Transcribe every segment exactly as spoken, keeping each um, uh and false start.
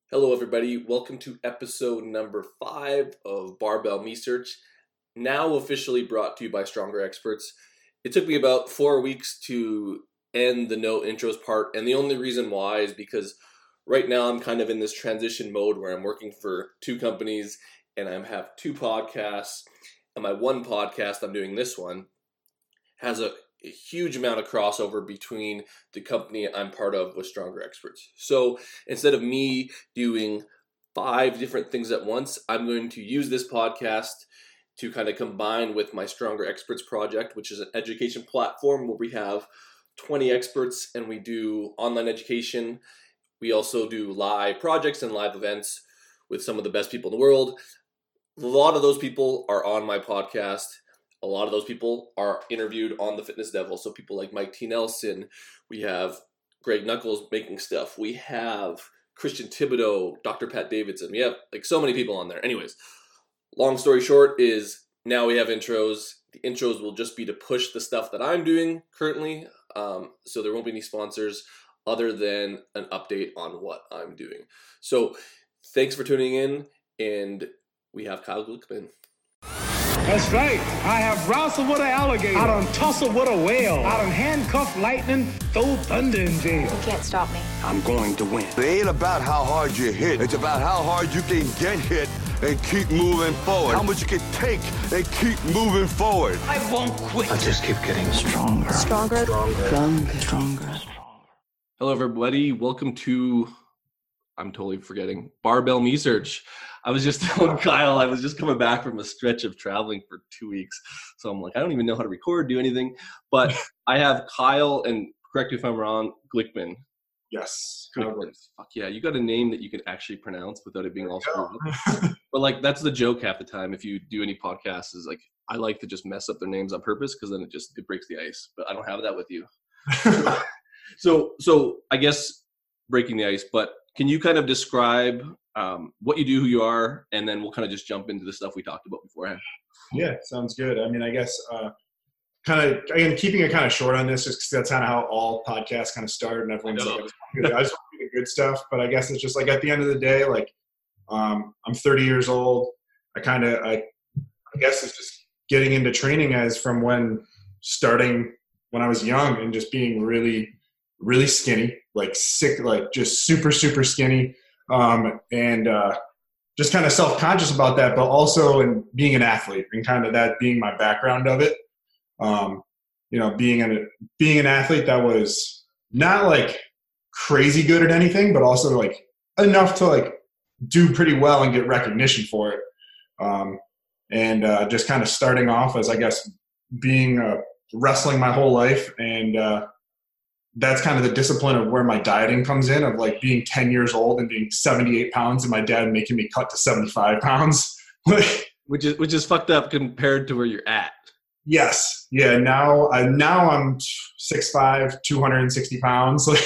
Hello, everybody. Welcome to episode number five of Barbell Research, now officially brought to you by Stronger Experts. It took me about four weeks to end the no intros part, and the only reason why is because right now I'm kind of in this transition mode where I'm working for two companies and I have two podcasts, and my one podcast, I'm doing this one, has a a huge amount of crossover between the company I'm part of with Stronger Experts. So instead of me doing five different things at once, I'm going to use this podcast to kind of combine with my Stronger Experts project, which is an education platform where we have twenty experts and we do online education. We also do live projects and live events with some of the best people in the world. A lot of those people are on my podcast. A lot of those people are interviewed on The Fitness Devil. So people like Mike T. Nelson, we have Greg Knuckles making stuff. We have Christian Thibodeau, Doctor Pat Davidson. We have like so many people on there. Anyways, long story short is now we have intros. The intros will just be to push the stuff that I'm doing currently. Um, so there won't be any sponsors other than an update on what I'm doing. So thanks for tuning in. And we have Kyle Glickman. That's right. I have wrestled with an alligator. I done tussled with a whale. I done handcuffed lightning, throw thunder in jail. You can't stop me. I'm going to win. It ain't about how hard you hit. It's about how hard you can get hit and keep moving forward. How much you can take and keep moving forward. I won't quit. I just keep getting stronger. Stronger. Stronger. Stronger. Stronger. Hello, everybody. Welcome to, I'm totally forgetting, Barbell Research. I was just telling Kyle, I was just coming back from a stretch of traveling for two weeks. So I'm like, I don't even know how to record, do anything. But I have Kyle, and correct me if I'm wrong, Glickman. Yes. Glickman. Fuck yeah, you got a name that you can actually pronounce without it being all screwed up. But like, that's the joke half the time if you do any podcasts is like, I like to just mess up their names on purpose because then it just, it breaks the ice. But I don't have that with you. so, so I guess breaking the ice, but can you kind of describe um, what you do, who you are, and then we'll kind of just jump into the stuff we talked about beforehand. Yeah, sounds good. I mean, I guess uh, kind of, again, keeping it kind of short on this just because that's kind of how all podcasts kind of start and everyone's like, I just want to do the good stuff. But I guess it's just like at the end of the day, like um, I'm thirty years old. I kind of, I, I guess it's just getting into training as from when starting when I was young and just being really, really skinny, like sick, like just super, super skinny. Um, and, uh, just kind of self-conscious about that, but also in being an athlete and kind of that being my background of it. Um, you know, being an, being an athlete that was not like crazy good at anything, but also like enough to like do pretty well and get recognition for it. Um, and, uh, just kind of starting off as, I guess, being, uh, wrestling my whole life. And, uh, that's kind of the discipline of where my dieting comes in, of like being ten years old and being seventy-eight pounds and my dad making me cut to seventy-five pounds. which is, which is fucked up compared to where you're at. Yes. Yeah. Now, I, now I'm six five, two hundred sixty pounds. um,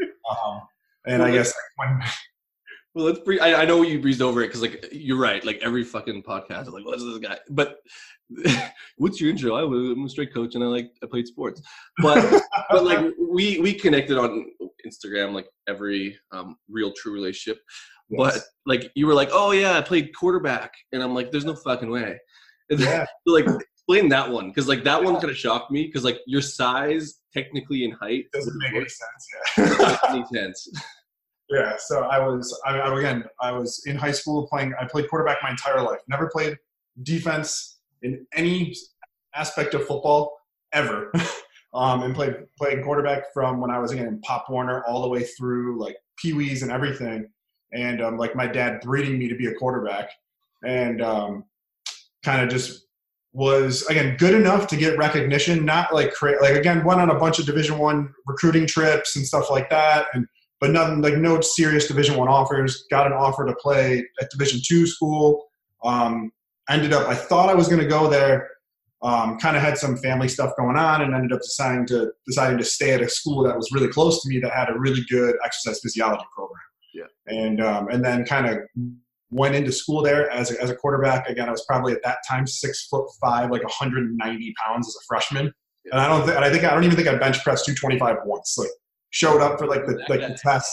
and well, I guess like when, well, let's breeze. I, I know you breezed over it. Cause like, you're right. Like every fucking podcast is like, what's this guy? But what's your intro? I was, I'm a strength coach and I like, I played sports, but, but like we, we connected on Instagram, like every um, real true relationship. Yes. But like, you were like, oh yeah, I played quarterback. And I'm like, there's no fucking way. And yeah. So like, explain that one. Cause like that yeah. one kind of shocked me. Cause like your size technically in height doesn't make any sense. Yeah. Any sense. Yeah. So I was, I, I, again, I was in high school playing, I played quarterback my entire life. Never played defense in any aspect of football ever. um, and played, played quarterback from when I was again in Pop Warner all the way through like Pee Wees and everything. And um, like my dad breeding me to be a quarterback and um, kind of just was, again, good enough to get recognition, not like, cra- like again, went on a bunch of Division One recruiting trips and stuff like that. And, but nothing like no serious Division One offers, got an offer to play at Division Two school. Um, ended up, I thought I was going to go there, um, kind of had some family stuff going on and ended up deciding to, deciding to stay at a school that was really close to me that had a really good exercise physiology program. Yeah. And, um, and then kind of went into school there as a, as a quarterback. Again, I was probably at that time, six foot five, like one hundred ninety pounds as a freshman. Yeah. And I don't think, and I think, I don't even think I bench pressed two twenty-five once. Like showed up for like the, like the test,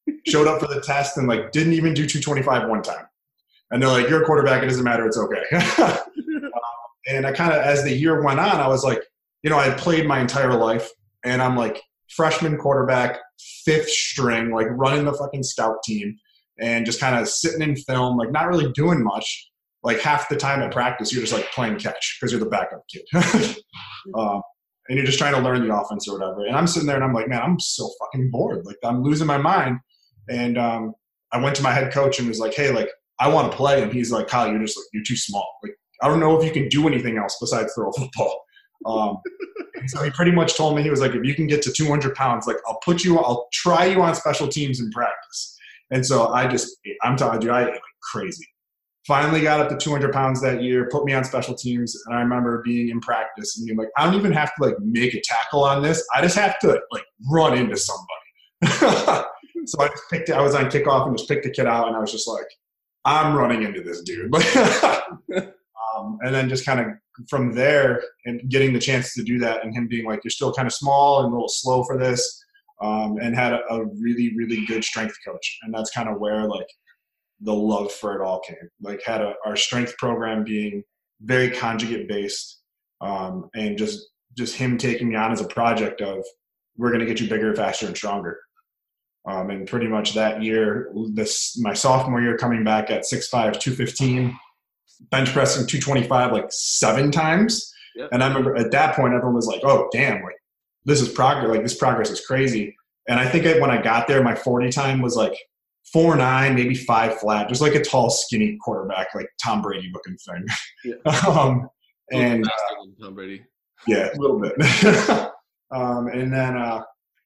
showed up for the test and like didn't even do two twenty-five one time. And they're like, you're a quarterback. It doesn't matter. It's okay. um, and I kind of, as the year went on, I was like, you know, I had played my entire life and I'm like freshman quarterback, fifth string, like running the fucking scout team and just kind of sitting in film, like not really doing much. Like half the time at practice, you're just like playing catch because you're the backup kid. um, and you're just trying to learn the offense or whatever. And I'm sitting there and I'm like, man, I'm so fucking bored. Like I'm losing my mind. And um, I went to my head coach and was like, hey, like, I want to play. And he's like, Kyle, you're just like, you're too small. Like, I don't know if you can do anything else besides throw a football. Um, so he pretty much told me, he was like, if you can get to two hundred pounds, like I'll put you, I'll try you on special teams in practice. And so I just, I'm telling you, I ate like crazy. Finally got up to two hundred pounds that year, put me on special teams. And I remember being in practice and being like, I don't even have to like make a tackle on this. I just have to like run into somebody. So I just picked it. I was on kickoff and just picked the kid out. And I was just like, I'm running into this dude. um, and then just kind of from there and getting the chance to do that and him being like, you're still kind of small and a little slow for this. Um, and had a, a really, really good strength coach. And that's kind of where like the love for it all came. Like had a, our strength program being very conjugate based um, and just, just him taking me on as a project of we're going to get you bigger, faster, and stronger. Um, and pretty much that year, this my sophomore year, coming back at six five, two fifteen, bench pressing two twenty-five like seven times. Yep. And I remember at that point, everyone was like, "Oh, damn! Like this is progress. Like this progress is crazy." And I think I, when I got there, my forty time was like four nine, maybe five flat, just like a tall, skinny quarterback, like Tom Brady looking thing. Yeah. um, and uh, Tom Brady. Yeah, a little bit. um, and then. Uh,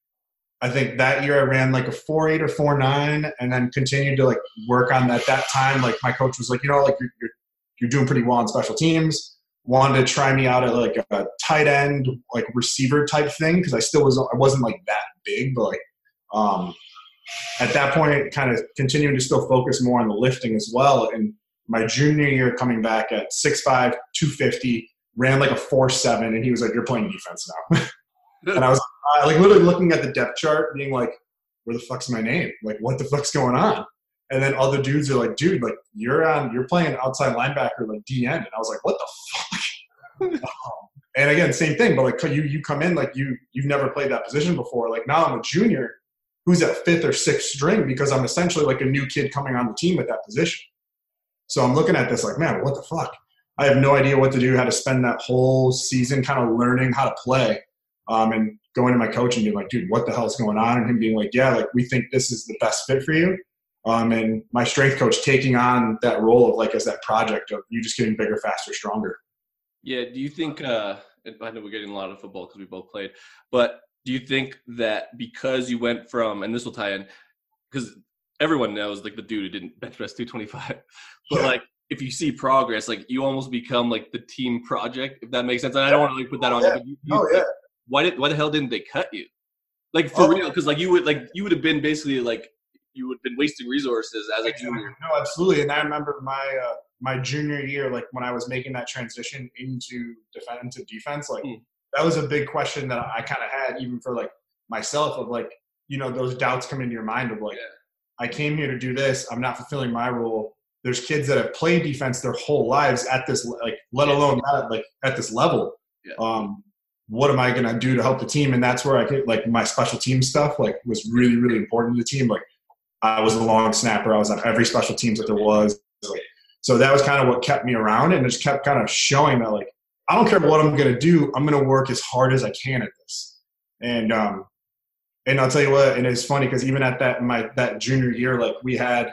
I think that year I ran like a four eight or four nine and then continued to like work on that. At that time, like my coach was like, you know, like you're, you're, you're doing pretty well on special teams. Wanted to try me out at like a tight end, like receiver type thing. Cause I still was, I wasn't like that big, but like um, at that point kind of continuing to still focus more on the lifting as well. And my junior year coming back at six five, two fifty, ran like a four seven and he was like, you're playing defense now. And I was uh, like literally looking at the depth chart being like, where the fuck's my name? Like, what the fuck's going on? And then other dudes are like, dude, like you're on, you're playing outside linebacker, like D N. And I was like, what the fuck? um, and again, same thing, but like you, you come in, like you, you've never played that position before. Like now I'm a junior who's at fifth or sixth string because I'm essentially like a new kid coming on the team at that position. So I'm looking at this like, man, what the fuck? I have no idea what to do, how to spend that whole season kind of learning how to play. Um, and going to my coach and being like, dude, what the hell is going on? And him being like, yeah, like we think this is the best fit for you. Um, and my strength coach taking on that role of like as that project of you just getting bigger, faster, stronger. Yeah. Do you think, uh, I know we're getting a lot of football because we both played, but do you think that because you went from, and this will tie in, because everyone knows like the dude who didn't bench press two twenty-five, but yeah. like if you see progress, like you almost become like the team project, if that makes sense. And I don't want to like put that on yeah. you, but you, you, oh, yeah. Why did why the hell didn't they cut you? Like for oh, real, because like you would like you would have been basically like you would have been wasting resources as a junior. No, absolutely. And I remember my uh, my junior year, like when I was making that transition into defense to defense, like mm. that was a big question that I kind of had even for like myself of like, you know, those doubts come into your mind of like, yeah. I came here to do this. I'm not fulfilling my role. There's kids that have played defense their whole lives at this, like, let yeah. alone that, like at this level. Yeah. Um, what am I going to do to help the team? And that's where I get like my special team stuff, like was really, really important to the team. Like I was a long snapper. I was on every special teams that there was. Like, so that was kind of what kept me around and just kept kind of showing that like, I don't care what I'm going to do. I'm going to work as hard as I can at this. And, um, and I'll tell you what, and it's funny because even at that, my, that junior year, like we had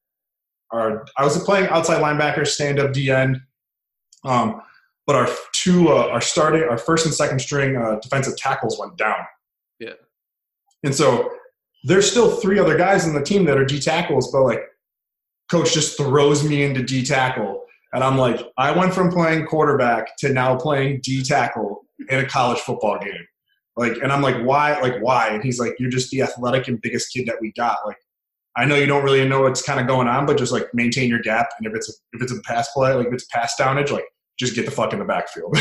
our, I was playing outside linebacker, stand up D end. Um, But our two, uh, our starting, our first and second string uh, defensive tackles went down. Yeah. And so there's still three other guys in the team that are D tackles, but like coach just throws me into D tackle. And I'm like, I went from playing quarterback to now playing D tackle in a college football game. Like, and I'm like, why? Like, why? And he's like, you're just the athletic and biggest kid that we got. Like, I know you don't really know what's kind of going on, but just like maintain your gap. And if it's a, if it's a pass play, like if it's pass downage, like, just get the fuck in the backfield.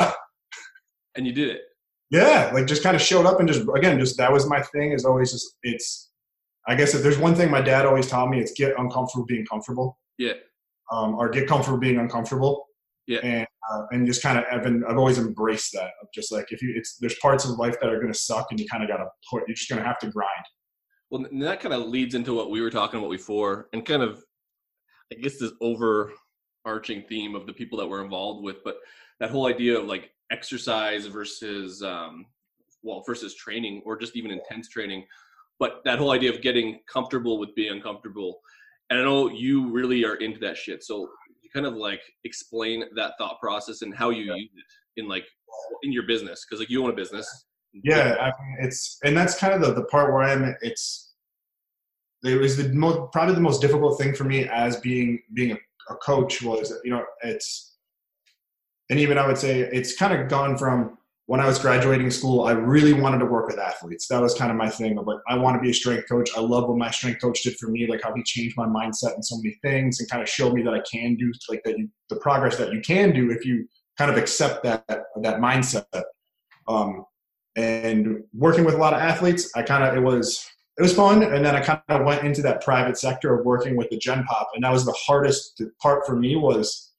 And you did it. Yeah, like just kind of showed up and just, again, just that was my thing is always just, it's I guess if there's one thing my dad always taught me, it's get uncomfortable being comfortable. Yeah. Um, or get comfortable being uncomfortable. Yeah. And uh, and just kind of I've been I've always embraced that of just like if you it's there's parts of life that are gonna suck and you kind of gotta put you're just gonna have to grind. Well, and that kind of leads into what we were talking about before, and kind of I guess this overarching theme of the people that we're involved with, but that whole idea of like exercise versus um, well versus training or just even intense training, but that whole idea of getting comfortable with being uncomfortable. And I know you really are into that shit, so you kind of like explain that thought process and how you yeah. use it in like in your business, because like you own a business. Yeah, I mean, it's and that's kind of the, the part where I'm. It's it was the most probably the most difficult thing for me as being being a, a coach was you know it's and even I would say it's kind of gone from when I was graduating school. I really wanted to work with athletes. That was kind of my thing of like I want to be a strength coach. I love what my strength coach did for me, like how he changed my mindset in so many things and kind of showed me that I can do like that you, the progress that you can do if you kind of accept that that mindset. Um, And working with a lot of athletes, I kind of, it was, it was fun. And then I kind of went into that private sector of working with the Gen Pop. And that was the hardest part for me was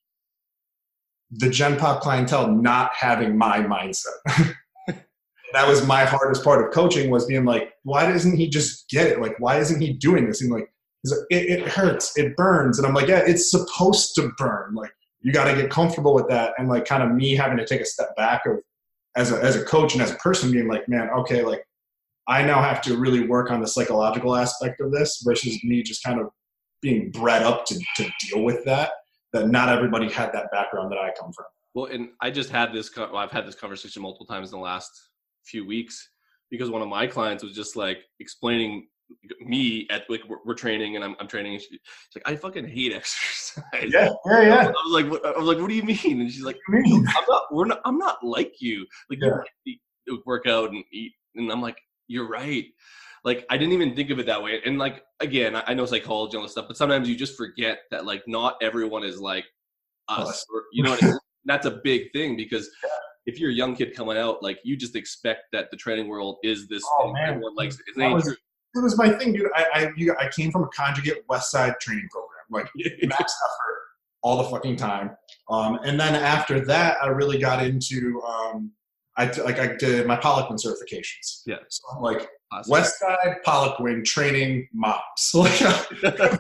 the Gen Pop clientele not having my mindset. That was my hardest part of coaching was being like, why doesn't he just get it? Like, why isn't he doing this? And like, he's like it, it hurts, it burns. And I'm like, yeah, it's supposed to burn. Like, you got to get comfortable with that. And like kind of me having to take a step back of, as a, as a coach and as a person being like, man, okay, like I now have to really work on the psychological aspect of this versus me just kind of being bred up to, to deal with that, that not everybody had that background that I come from. Well, and I just had this, well, I've had this conversation multiple times in the last few weeks because one of my clients was just like explaining me at like we're, we're training and I'm, I'm training and she, she's like, I fucking hate exercise. Yeah, yeah, yeah. I was, I was like, what, I was like, what do you mean? And she's like, I'm not, we're not, I'm not like you. Like yeah. you eat, work out and eat. And I'm like, you're right. Like I didn't even think of it that way. And like again, I, I know psychology and all this stuff, but sometimes you just forget that like not everyone is like us. Or, you know what I mean? That's a big thing because yeah. if you're a young kid coming out, like you just expect that the training world is this oh, thing man. everyone likes. It ain't was, true. It was my thing, dude. I I, you, I came from a conjugate West Side training program, like max effort all the fucking time. Um, and then after that, I really got into um, I t- like I did my Poliquin certifications. Yeah. So I'm like awesome. West Side Poliquin training moms. Like,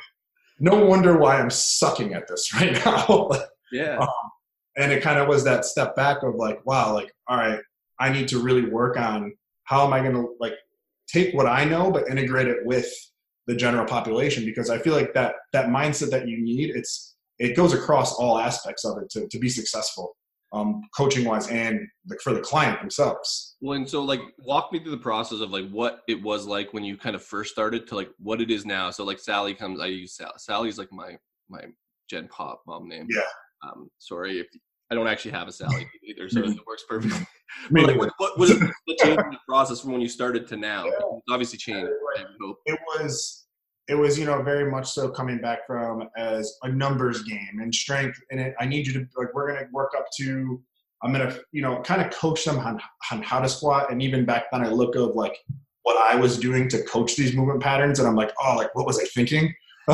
no wonder why I'm sucking at this right now. Yeah. Um, and it kind of was that step back of like, wow, like, all right, I need to really work on how am I going to like take what I know, but integrate it with the general population, because I feel like that, that mindset that you need, it's, it goes across all aspects of it to, to be successful, um, coaching wise and like for the client themselves. Well, and so like walk me through the process of like what it was like when you kind of first started to like what it is now. So like Sally comes, I use Sally. Sally's like my, my Gen Pop mom name. Yeah. Um, sorry if I don't actually have a Sally either, so it works perfectly. But like, what, what was the change in the process from when you started to now? Yeah. It's obviously changed. It was, it was, you know, very much so coming back from as a numbers game and strength. And it, I need you to like, we're going to work up to, I'm going to, you know, kind of coach them on, on how to squat. And even back then I look of like what I was doing to coach these movement patterns. And I'm like, oh, like, what was I thinking?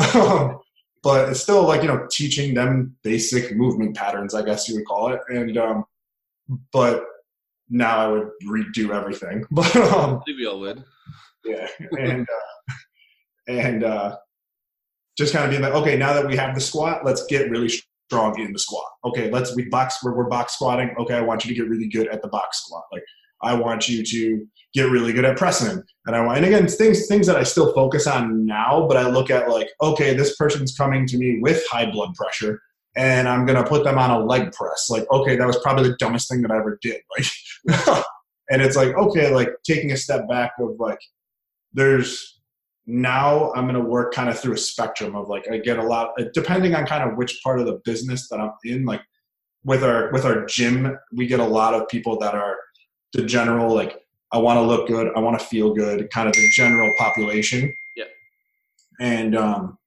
But it's still like, you know, teaching them basic movement patterns, I guess you would call it. And, um, but now I would redo everything. But, um, maybe I would. Yeah. And, uh, and, uh, just kind of being like, okay, now that we have the squat, let's get really strong in the squat. Okay. Let's, we box, we're, we're box squatting. Okay. I want you to get really good at the box squat. Like, I want you to get really good at pressing. And I want, and again, things, things that I still focus on now, but I look at like, okay, this person's coming to me with high blood pressure and I'm going to put them on a leg press. Like, okay, that was probably the dumbest thing that I ever did. Like, and it's like, okay, like taking a step back of like, there's now I'm going to work kind of through a spectrum of like, I get a lot, depending on kind of which part of the business that I'm in, like with our, with our gym, we get a lot of people that are the general, like, I want to look good, I want to feel good, kind of the general population. Yeah. And um,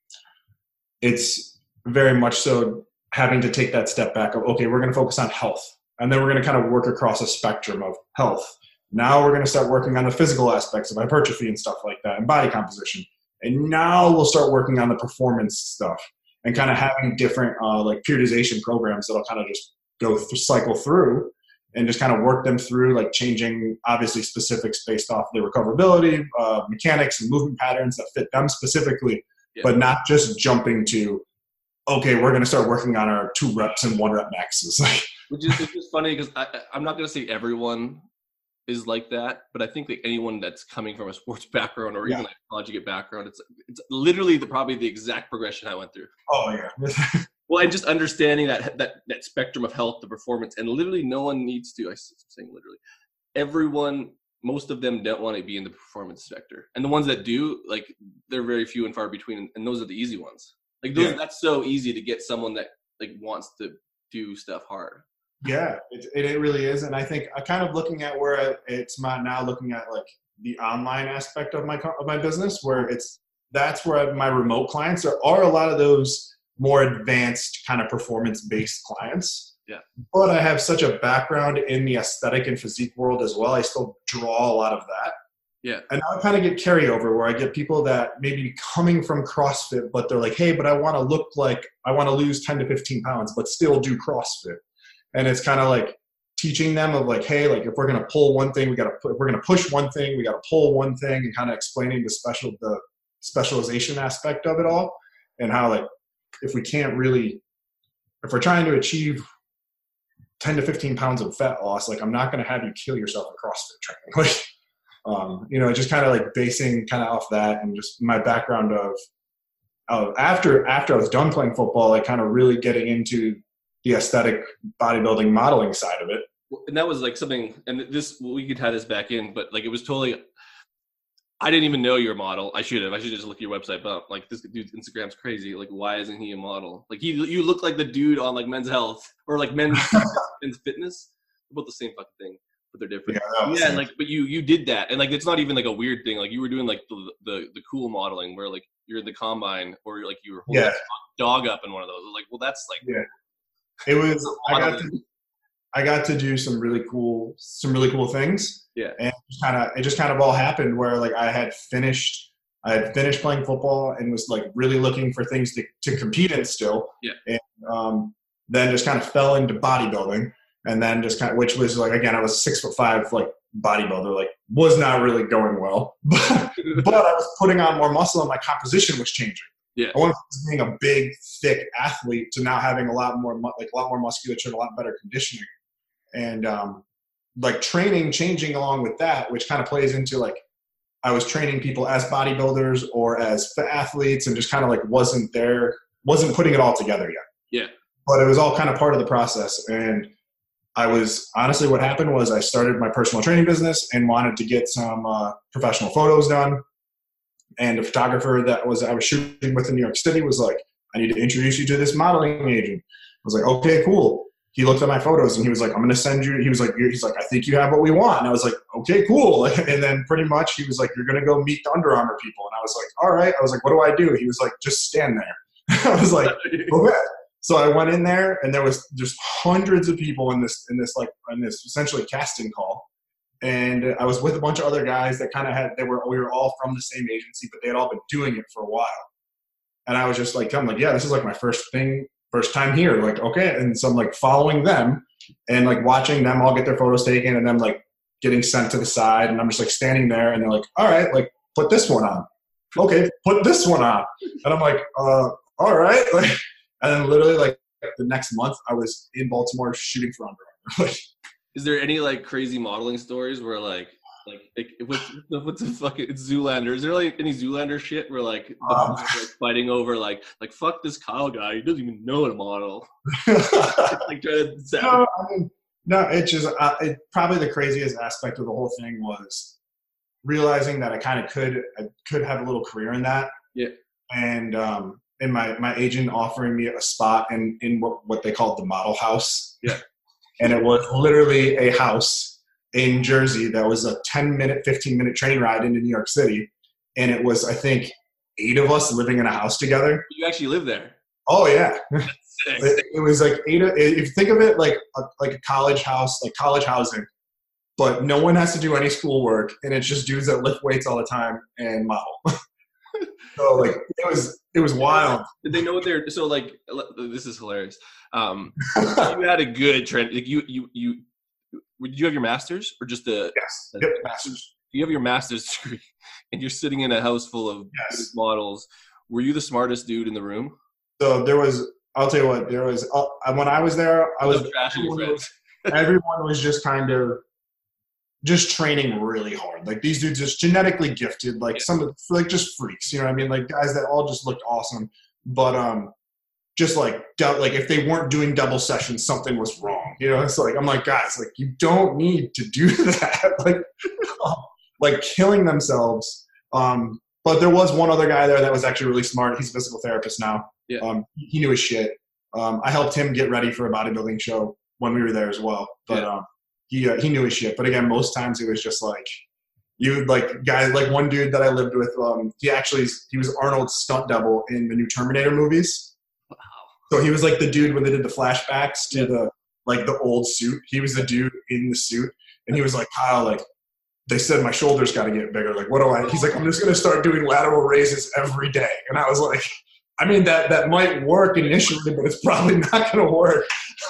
it's very much so having to take that step back of, okay, we're going to focus on health. And then we're going to kind of work across a spectrum of health, Now we're going to start working on the physical aspects of hypertrophy and stuff like that and body composition. And now we'll start working on the performance stuff and kind of having different uh, like periodization programs that'll kind of just go th- cycle through and just kind of work them through, like changing obviously specifics based off their recoverability, uh, mechanics and movement patterns that fit them specifically, yeah. but not just jumping to, okay, we're going to start working on our two reps and one rep maxes. Which is, it's just funny because I'm not going to say everyone is like that, but I think that anyone that's coming from a sports background or even yeah. like a conjugate background, it's it's literally the, probably the exact progression I went through. Oh yeah. Well, and just understanding that that that spectrum of health, the performance, and literally no one needs to. I'm saying literally, everyone, most of them don't want to be in the performance sector, and the ones that do, like, they're very few and far between, and those are the easy ones. Like those, yeah. that's so easy to get someone that like wants to do stuff hard. Yeah, it, it really is. And I think I kind of looking at where it's my now looking at like the online aspect of my of my business, where it's that's where my remote clients are, are a lot of those more advanced kind of performance based clients. Yeah. But I have such a background in the aesthetic and physique world as well. I still draw a lot of that. Yeah. And now I kind of get carryover where I get people that maybe coming from CrossFit, but they're like, hey, but I want to look like I want to lose ten to fifteen pounds, but still do CrossFit. And it's kind of like teaching them of like, hey, like if we're going to pull one thing, we got to put, if we're going to push one thing, we got to pull one thing, and kind of explaining the special, the specialization aspect of it all, and how like, if we can't really, if we're trying to achieve ten to fifteen pounds of fat loss, like I'm not going to have you kill yourself in CrossFit training. Like, um, you know, just kind of like basing kind of off that, and just my background of, of after, after I was done playing football, like kind of really getting into the aesthetic bodybuilding modeling side of it. And that was like something, and this, we could tie this back in, but like, it was totally, I didn't even know you're a model. I should have, I should just look at your website, but like, this dude's Instagram's crazy. Like, why isn't he a model? Like he, you look like the dude on like Men's Health or like Men's, men's Fitness. They're both the same fucking thing, but they're different. Yeah, yeah, and like, but you, you did that. And like, it's not even like a weird thing. Like you were doing like the, the, the cool modeling where like you're in the combine or like you were holding yeah. a dog up in one of those. Like, well, that's like, yeah. It was, I got to, I got to do some really cool, some really cool things. Yeah. And kind of, it just kind of all happened where like I had finished, I had finished playing football and was like really looking for things to, to compete in still. Yeah. And um, then just kind of fell into bodybuilding, and then just kind of, which was like, again, I was six foot five, like bodybuilder, like was not really going well, but, but I was putting on more muscle and my composition was changing. Yeah. I went from being a big, thick athlete to now having a lot more, like a lot more musculature and a lot better conditioning, and um, like training changing along with that, which kind of plays into like I was training people as bodybuilders or as fit athletes, and just kind of like wasn't there, wasn't putting it all together yet. Yeah. But it was all kind of part of the process, and I was honestly what happened was I started my personal training business and wanted to get some uh, professional photos done. And the photographer that was I was shooting with in New York City was like, I need to introduce you to this modeling agent. I was like, okay, cool. He looked at my photos and he was like, I'm going to send you. He was like, he's like, I think you have what we want. And I was like, okay, cool. And then pretty much he was like, you're going to go meet the Under Armour people. And I was like, all right. I was like, what do I do? He was like, just stand there. I was like, okay. So I went in there and there was just hundreds of people in this, in this like, in this essentially casting call. And I was with a bunch of other guys that kind of had, they were, we were all from the same agency, but they had all been doing it for a while. And I was just like, I'm like, yeah, this is like my first thing, first time here. Like, okay. And so I'm like following them and like watching them all get their photos taken and then like getting sent to the side. And I'm just like standing there and they're like, all right, like put this one on. Okay. Put this one on. And I'm like, uh, all right. Like, and then literally like the next month I was in Baltimore shooting for Under Armour. Is there any like crazy modeling stories where like like, like what's what's the fucking it's Zoolander? Is there like any Zoolander shit where like, the um, like fighting over like like fuck this Kyle guy, he doesn't even know how to model? Like trying to no, I mean, no, it just uh, it probably the craziest aspect of the whole thing was realizing that I kind of could I could have a little career in that. Yeah. And um, and my my agent offering me a spot in in what what they called the model house. Yeah. And it was literally a house in Jersey that was a ten minute, fifteen minute train ride into New York City. And it was, I think, eight of us living in a house together. You actually live there? Oh, yeah. it, it was like eight. If you think of it like a, like a college house, like college housing, but no one has to do any schoolwork, and it's just dudes that lift weights all the time and model. So like it was it was wild. Did they know what they're so like? This is hilarious. Um, you had a good trend. Like you you you. Did you have your master's or just the? Yes. The, yep. Master's. You have your master's degree, and you're sitting in a house full of yes. models. Were you the smartest dude in the room? So there was. I'll tell you what. There was uh, when I was there. I was. Trashing your friends. Everyone was just kind of. Just training really hard. Like these dudes just genetically gifted, like yeah. some of like just freaks, you know what I mean? Like guys that all just looked awesome. But um just like like if they weren't doing double sessions, something was wrong. You know, it's like I'm like, guys, like you don't need to do that. like like killing themselves. Um, but there was one other guy there that was actually really smart. He's a physical therapist now. Yeah. Um, he knew his shit. Um, I helped him get ready for a bodybuilding show when we were there as well. But yeah. um He uh, he knew his shit, but again, most times it was just like you would like guys like one dude that I lived with. Um, he actually he was Arnold's stunt double in the new Terminator movies. Wow! So he was like the dude when they did the flashbacks to the like the old suit. He was the dude in the suit, and he was like, Kyle, like they said my shoulders got to get bigger. Like what do I? He's like, I'm just gonna start doing lateral raises every day, and I was like, I mean that that might work initially, but it's probably not gonna work.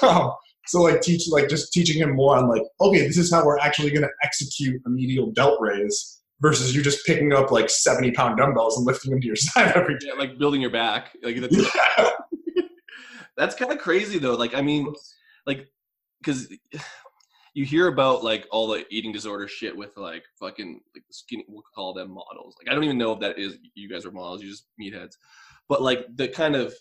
So like teach like just teaching him more on like, okay, this is how we're actually going to execute a medial delt raise versus you just picking up like seventy pound dumbbells and lifting them to your side every day. Yeah, like building your back. Like that's, yeah. That's kind of crazy though. Like, I mean, like, cause you hear about like all the eating disorder shit with like fucking like skinny, we'll call them models. Like, I don't even know if that is, you guys are models, you just meatheads, but like the kind of,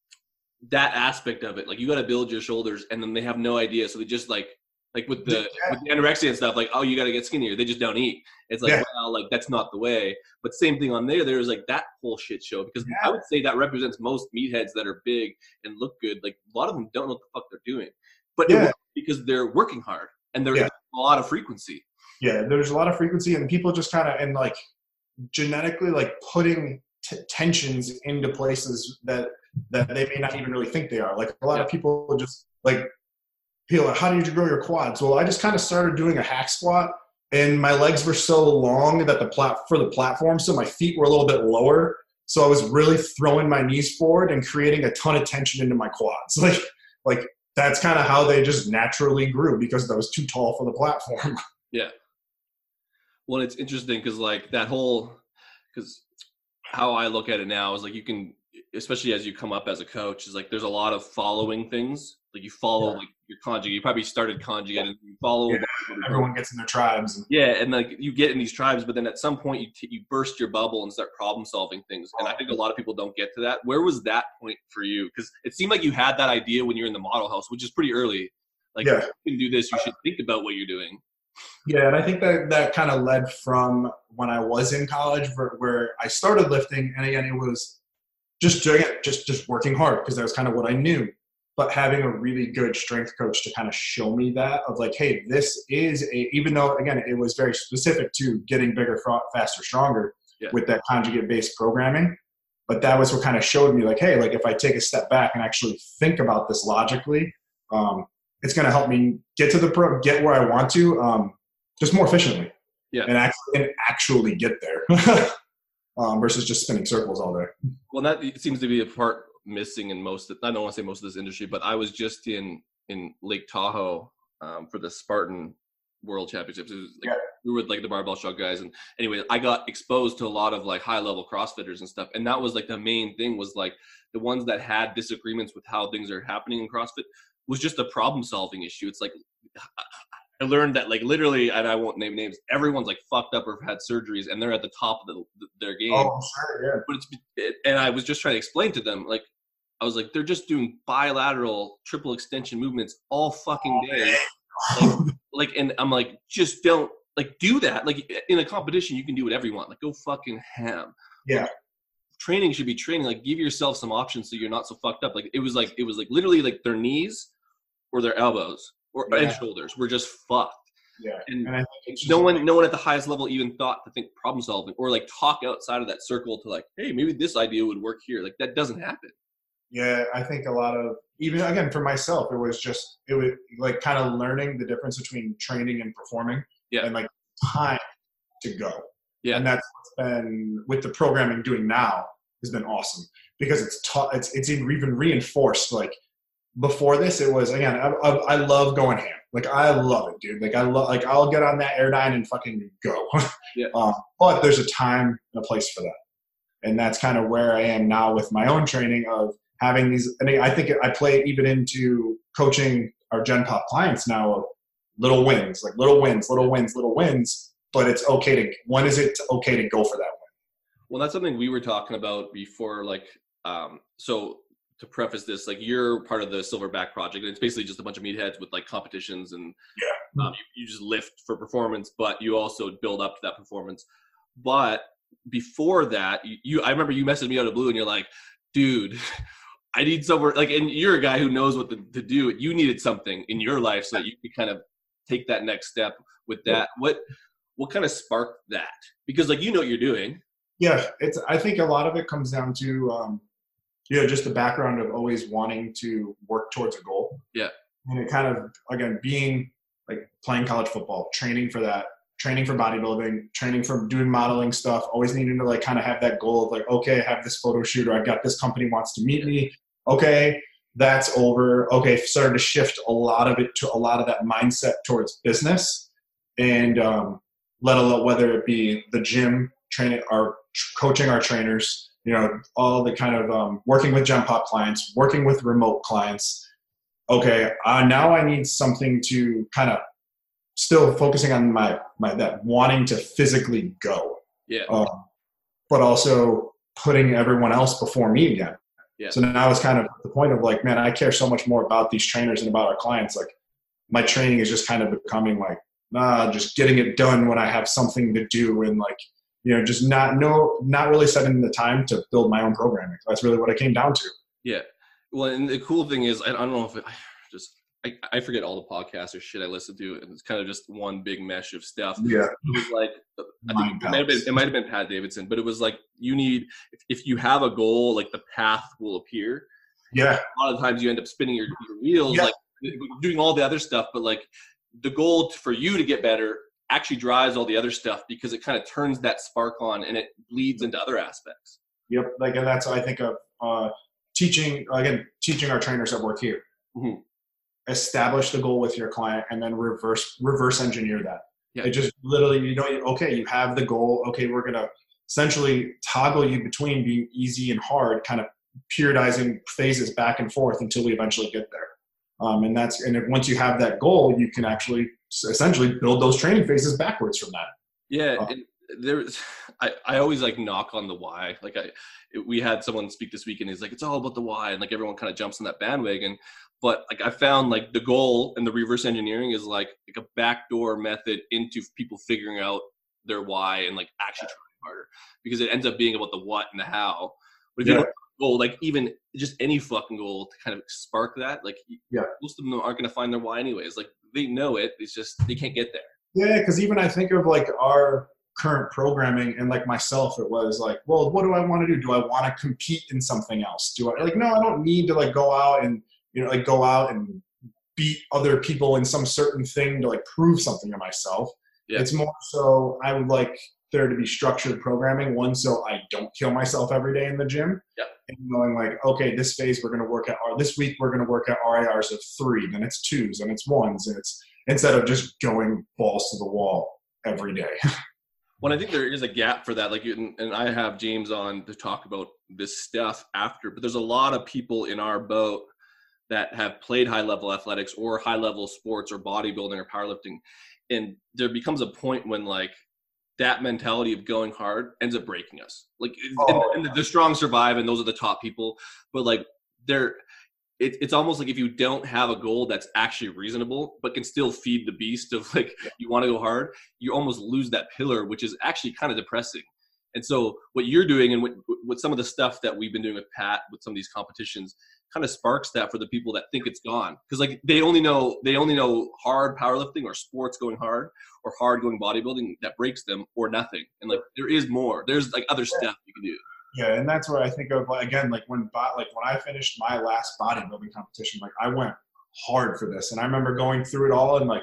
that aspect of it, like you got to build your shoulders, and then they have no idea, so they just like like with the yeah. with the anorexia and stuff, like, oh, you got to get skinnier, they just don't eat. It's like, yeah. well, like that's not the way. But same thing on there, there's like that whole shit show, because yeah. I would say that represents most meatheads that are big and look good. Like a lot of them don't know what the fuck they're doing, but yeah. it because they're working hard and there's yeah. a lot of frequency. Yeah, there's a lot of frequency, and people just kind of and like genetically like putting t- tensions into places that that they may not even really think they are. Like a lot yeah. of people just like, people are, how did you grow your quads? Well, I just kind of started doing a hack squat, and my legs were so long that the plat for the platform, so my feet were a little bit lower. So I was really throwing my knees forward and creating a ton of tension into my quads. Like, like that's kind of how they just naturally grew, because I was too tall for the platform. Yeah. Well, it's interesting because like that whole, because how I look at it now is like you can, especially as you come up as a coach, is like there's a lot of following things. Like you follow yeah. like your conjugate. You probably started conjugate and you follow. Yeah. Everyone gets in their tribes. And- yeah, and like you get in these tribes, but then at some point you t- you burst your bubble and start problem solving things. And I think a lot of people don't get to that. Where was that point for you? Because it seemed like you had that idea when you were in the model house, which is pretty early. Like yeah. if you can do this, you should think about what you're doing. Yeah, and I think that that kind of led from when I was in college, where, where I started lifting, and again, it was just doing it, just just working hard, because that was kind of what I knew. But having a really good strength coach to kind of show me that of like, hey, this is a, even though again it was very specific to getting bigger, faster, stronger yeah. with that conjugate based programming, but that was what kind of showed me like, hey, like if I take a step back and actually think about this logically, um, it's going to help me get to the pro, get where I want to, um, just more efficiently, yeah, and actually and actually get there. Um, versus just spinning circles all day. Well, that seems to be a part missing in most of, I don't want to say most of this industry, but I was just in, in Lake Tahoe um, for the Spartan World Championships. It was like, yeah. we were with like the barbell shot guys. And anyway, I got exposed to a lot of like high level CrossFitters and stuff. And that was like the main thing, was like the ones that had disagreements with how things are happening in CrossFit was just a problem solving issue. It's like, I learned that like literally, and I won't name names, everyone's like fucked up or had surgeries and they're at the top of the, their game. Oh, sure, yeah. But it's, it, and I was just trying to explain to them, like, I was like, they're just doing bilateral triple extension movements all fucking day. Like, like, and I'm like, just don't, like, do that. Like, in a competition, you can do whatever you want. Like, go fucking ham. Yeah. Like, training should be training. Like, give yourself some options so you're not so fucked up. Like, it was like, it was like literally like their knees or their elbows. Or yeah. and shoulders were just fucked. Yeah, and, and I think no one, like, no one at the highest level even thought to think problem solving or like talk outside of that circle to like, hey, maybe this idea would work here. Like that doesn't happen. Yeah, I think a lot of, even again for myself, it was just it was like kind of learning the difference between training and performing. Yeah. And like time to go. Yeah. And that's what's been with the programming doing now has been awesome because it's taught, it's, it's even reinforced. Like before this, it was, again, I, I, I love going ham. Like I love it, dude. Like I love, like I'll get on that Airdyne and fucking go. Yeah. um, but there's a time and a place for that. And that's kind of where I am now with my own training of having these. I mean, I think I play even into coaching our Gen Pop clients now of little wins, like little wins, little wins, little wins. But it's okay to, when is it okay to go for that win? Well, that's something we were talking about before. Like, um, so to preface this, like you're part of the Silverback project. And it's basically just a bunch of meatheads with like competitions and yeah. um, you, you just lift for performance, but you also build up to that performance. But before that, you, you I remember you messaged me out of blue and you're like, dude, I need somewhere like, and you're a guy who knows what to, to do. You needed something in your life so that you could kind of take that next step with that. What, what kind of sparked that? Because like, you know what you're doing. Yeah. It's, I think a lot of it comes down to, um, you know, just the background of always wanting to work towards a goal. Yeah. And it kind of, again, being like playing college football, training for that, training for bodybuilding, training for doing modeling stuff, always needing to like kind of have that goal of like, okay, I have this photo shoot or I've got this company wants to meet me. Okay, that's over. Okay, started to shift a lot of it to a lot of that mindset towards business and um, let alone whether it be the gym, training, our coaching our trainers, you know, all the kind of um, working with Gen Pop clients, working with remote clients. Okay, uh, now I need something to kind of still focusing on my, my that wanting to physically go. Yeah. Um, but also putting everyone else before me again. Yeah. So now it's kind of the point of like, man, I care so much more about these trainers and about our clients. Like my training is just kind of becoming like, nah, just getting it done when I have something to do and like, you know, just not, no, not really setting the time to build my own programming. That's really what it came down to. Yeah. Well, and the cool thing is, I, I don't know if it, I just, I, I forget all the podcasts or shit I listen to, and it's kind of just one big mesh of stuff. Yeah. It was like, I think it might, have been, it might have been Pat Davidson, but it was like, you need, if, if you have a goal, like the path will appear. Yeah. A lot of times you end up spinning your, your wheels, yeah. like doing all the other stuff, but like the goal for you to get better actually drives all the other stuff because it kind of turns that spark on and it bleeds into other aspects. Yep. Like, and that's, I think of uh, teaching, again, teaching our trainers that work here. Mm-hmm. Establish the goal with your client and then reverse reverse engineer that. Yeah. It just literally, you know, okay, you have the goal. Okay, we're going to essentially toggle you between being easy and hard, kind of periodizing phases back and forth until we eventually get there. Um, and that's, and if, once you have that goal, you can actually essentially build those training phases backwards from that. Yeah. Um, and there's, I, I always like knock on the why. Like I, it, we had someone speak this week and he's like, it's all about the why. And like everyone kind of jumps on that bandwagon. But like I found like the goal and the reverse engineering is like, like a backdoor method into people figuring out their why and like actually trying harder because it ends up being about the what and the how. But if yeah. you don't have a goal, like even just any fucking goal to kind of spark that, like yeah. most of them aren't going to find their why anyways. Like they know it. It's just, they can't get there. Yeah. Cause even I think of like our current programming and like myself, it was like, well, what do I want to do? Do I want to compete in something else? Do I like, no, I don't need to like go out and, you know, like go out and beat other people in some certain thing to like prove something to myself. Yeah. It's more so I would like there to be structured programming. One, so I don't kill myself every day in the gym. Yeah. And knowing like, okay, this phase we're going to work at, or this week we're going to work at R I Rs of three, then it's twos and it's ones. And it's instead of just going balls to the wall every day. Well, I think there is a gap for that. Like, and, and I have James on to talk about this stuff after, but there's a lot of people in our boat that have played high-level athletics or high-level sports or bodybuilding or powerlifting. And there becomes a point when, like, that mentality of going hard ends up breaking us. Like, oh, and, and the strong survive, and those are the top people. But, like, they're it, – it's almost like if you don't have a goal that's actually reasonable but can still feed the beast of, like, you want to go hard, you almost lose that pillar, which is actually kind of depressing. And so what you're doing and what, what some of the stuff that we've been doing with Pat with some of these competitions kind of sparks that for the people that think it's gone. Because like they only know they only know hard powerlifting or sports going hard or hard going bodybuilding that breaks them or nothing. And like there is more. There's like other stuff you can do. Yeah, and that's what I think of again, like when like when I finished my last bodybuilding competition, like I went hard for this. And I remember going through it all and like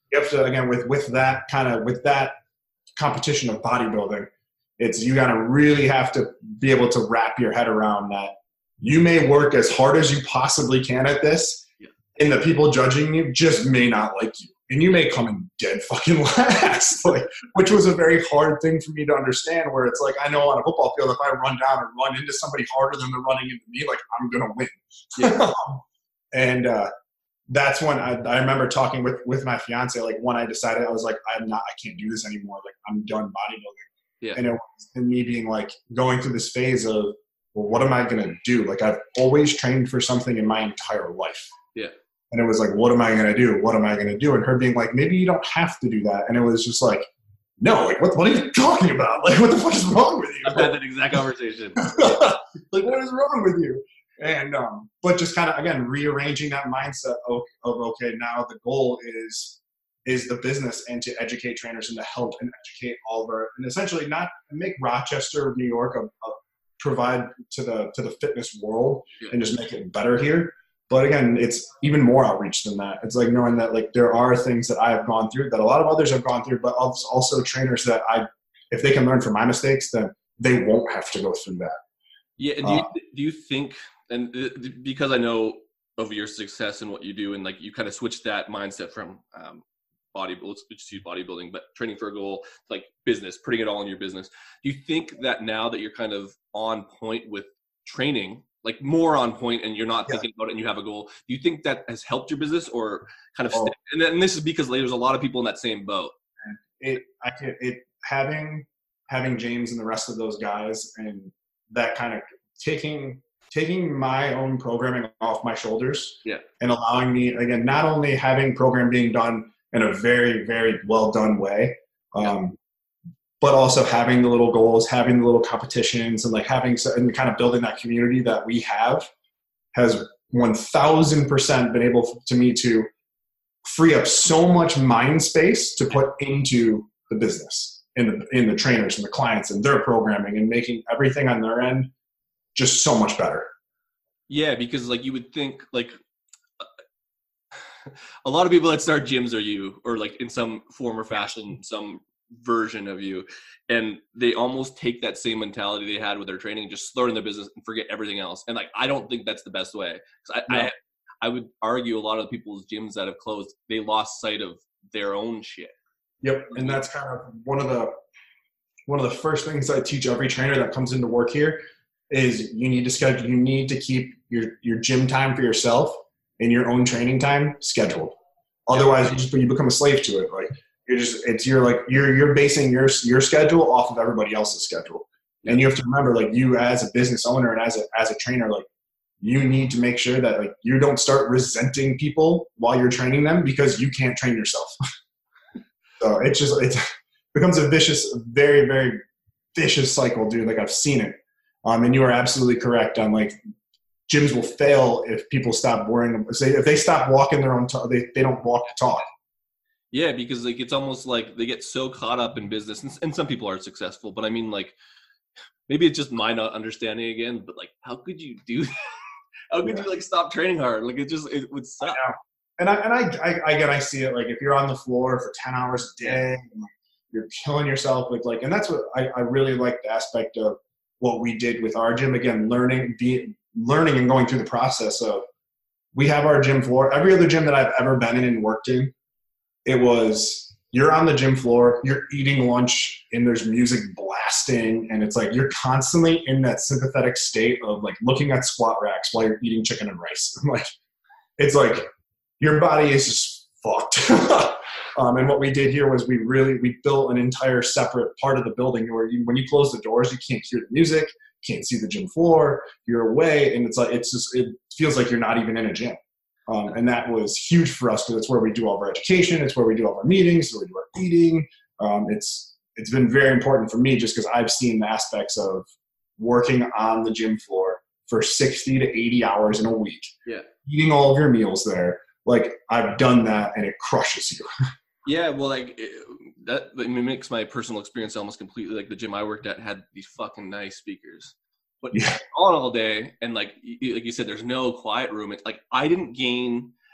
you have to, again, with, with that kind of, with that competition of bodybuilding, it's, you got to really have to be able to wrap your head around that. You may work as hard as you possibly can at this, yeah. and the people judging you just may not like you. And you may come in dead fucking last, like, which was a very hard thing for me to understand, where it's like, I know on a football field, if I run down or run into somebody harder than they're running into me, like, I'm going to win. Yeah. and uh, that's when I, I remember talking with, with my fiance, like, when I decided, I was like, I'm not, I can't do this anymore. Like, I'm done bodybuilding. Yeah. And it was me being like, going through this phase of, well, what am I going to do? Like, I've always trained for something in my entire life. Yeah. And it was like, what am I going to do? What am I going to do? And her being like, maybe you don't have to do that. And it was just like, no, like, what, what are you talking about? Like, what the fuck is wrong with you? I've had that exact conversation. Like, what is wrong with you? And, um, but just kind of, again, rearranging that mindset of, of, okay, now the goal is, is the business and to educate trainers and to help and educate all of our, and essentially not make Rochester, New York, a, a provide to the, to the fitness world and just make it better here. But again, it's even more outreach than that. It's like knowing that, like, there are things that I have gone through that a lot of others have gone through, but also trainers that I, if they can learn from my mistakes, then they won't have to go through that. Yeah. And do you, uh, do you think, and because I know of your success and what you do, and like you kind of switched that mindset from um, body, let's just use bodybuilding, but training for a goal, like business, putting it all in your business. Do you think that now that you're kind of on point with training, like more on point, and you're not yeah. thinking about it and you have a goal, do you think that has helped your business or kind of, oh. st- and, then, and this is because like, there's a lot of people in that same boat. It, I can, it, having, having James and the rest of those guys and that kind of taking, taking my own programming off my shoulders yeah. and allowing me, again, not only having program being done in a very, very well done way, um, yeah. but also having the little goals, having the little competitions, and like having and kind of building that community that we have has one thousand percent been able to me to free up so much mind space to put into the business, in the, in the trainers and the clients and their programming, and making everything on their end just so much better. Yeah, because like you would think like a lot of people that start gyms are you, or like in some form or fashion, some version of you, and they almost take that same mentality they had with their training, just start in their business and forget everything else. And like, I don't think that's the best way. I, no. I, I would argue a lot of the people's gyms that have closed, they lost sight of their own shit. Yep. And that's kind of one of the, one of the first things I teach every trainer that comes into work here is you need to schedule, you need to keep your, your gym time for yourself and your own training time scheduled. Otherwise yep. you just, you become a slave to it. Like, You're just, it's, you're like, you're, you're basing your, your schedule off of everybody else's schedule. And you have to remember, like, you as a business owner and as a, as a trainer, like, you need to make sure that, like, you don't start resenting people while you're training them because you can't train yourself. So it's just, it becomes a vicious, very, very vicious cycle, dude. Like, I've seen it. Um, and you are absolutely correct on, like, gyms will fail if people stop worrying them. If they, if they stop walking their own, t- they, they don't walk the talk. Yeah, because like it's almost like they get so caught up in business, and, and some people are successful, but I mean, like, maybe it's just my not understanding again, but like, how could you do that? How could yeah. you like stop training hard? Like, it just, it would suck. I and I, and I, I, I get, I see it. Like, if you're on the floor for ten hours a day, and like, you're killing yourself with like, and that's what I, I really like the aspect of what we did with our gym. Again, learning, being, learning and going through the process of, we have our gym floor. Every other gym that I've ever been in and worked in, it was, you're on the gym floor, you're eating lunch, and there's music blasting, and it's like you're constantly in that sympathetic state of like looking at squat racks while you're eating chicken and rice. Like, it's like your body is just fucked. um, and what we did here was we really we built an entire separate part of the building where you, when you close the doors, you can't hear the music, can't see the gym floor, you're away, and it's like it's just it feels like you're not even in a gym. Um, and that was huge for us because it's where we do all of our education. It's where we do all of our meetings. It's where we do our eating. Um, it's it's been very important for me just because I've seen the aspects of working on the gym floor for sixty to eighty hours in a week. Yeah. Eating all of your meals there. Like, I've done that, and it crushes you. Yeah, well, like, it, that I mean, makes my personal experience almost completely, like, the gym I worked at had these fucking nice speakers. But yeah. on all day, and like like you said, there's no quiet room. It's like I didn't gain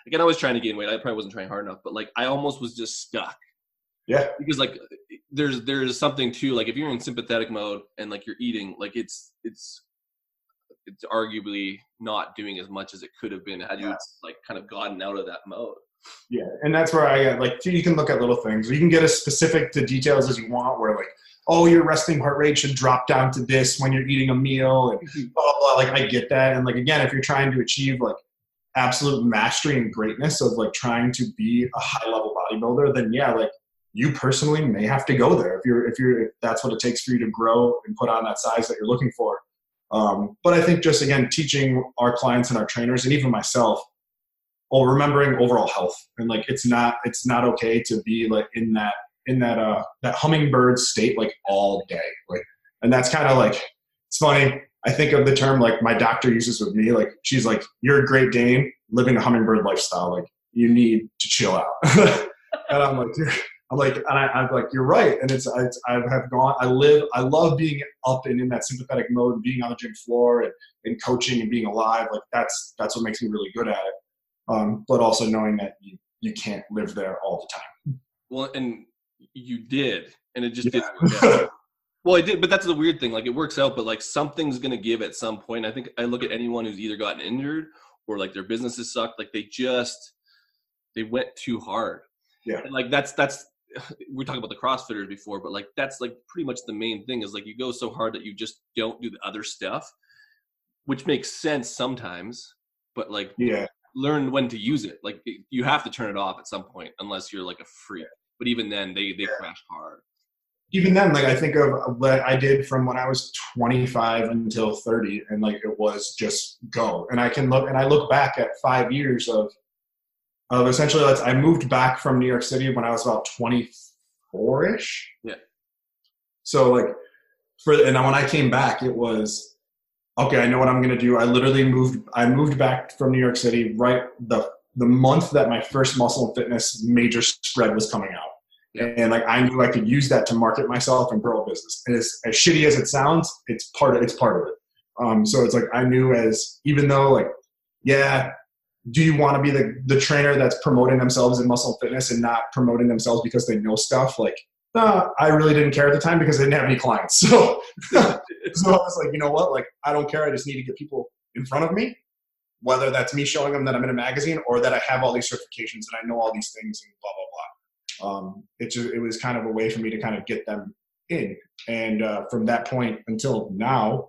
again, I was trying to gain weight. I probably wasn't trying hard enough, but like I almost was just stuck. Yeah. Because like there's there's something too, like if you're in sympathetic mode and like you're eating, like it's it's it's arguably not doing as much as it could have been had you like kind of gotten out of that mode. Yeah, and that's where I get like you can look at little things. You can get as specific to details as you want. Where like, oh, your resting heart rate should drop down to this when you're eating a meal, and blah blah blah. Like I get that, and like again, if you're trying to achieve like absolute mastery and greatness of like trying to be a high level bodybuilder, then yeah, like you personally may have to go there if you're if you're if that's what it takes for you to grow and put on that size that you're looking for. Um, but I think just again teaching our clients and our trainers and even myself. Or remembering overall health and like it's not it's not okay to be like in that in that uh that hummingbird state like all day like and that's kind of like it's funny. I think of the term like my doctor uses with me, like she's like, you're a Great Dane living a hummingbird lifestyle, like you need to chill out. And I'm like you're, I'm like and I, I'm like you're right, and it's, it's I have gone I live I love being up and in that sympathetic mode and being on the gym floor and, and coaching and being alive, like that's that's what makes me really good at it. Um, but also knowing that you, you can't live there all the time. Well, and you did, and it just yeah. didn't work out. Well, it did, but that's the weird thing. Like it works out, but like something's gonna give at some point. I think I look at anyone who's either gotten injured or like their businesses sucked. Like they just they went too hard. Yeah. And like that's that's we were talking about the CrossFitters before, but like that's like pretty much the main thing is like you go so hard that you just don't do the other stuff, which makes sense sometimes, but like yeah. learn when to use it. Like you have to turn it off at some point unless you're like a freak. But even then they, they crash hard. Even then, like I think of what I did from when I was twenty-five until thirty and like it was just go. And I can look and I look back at five years of of essentially let's I moved back from New York City when I was about twenty-four-ish. Yeah. So like for and when I came back it was okay, I know what I'm going to do. I literally moved, I moved back from New York City right the, the month that my first Muscle and Fitness major spread was coming out. Yeah. And like, I knew I could use that to market myself and grow a business. And as, as shitty as it sounds, it's part of, it's part of it. Um, so it's like, I knew as, even though like, yeah, do you want to be the, the trainer that's promoting themselves in Muscle and Fitness and not promoting themselves because they know stuff? Like, no, I really didn't care at the time because I didn't have any clients. So, so I was like, you know what? Like, I don't care. I just need to get people in front of me, whether that's me showing them that I'm in a magazine or that I have all these certifications and I know all these things and blah, blah, blah. Um, it just, it was kind of a way for me to kind of get them in. And uh, from that point until now,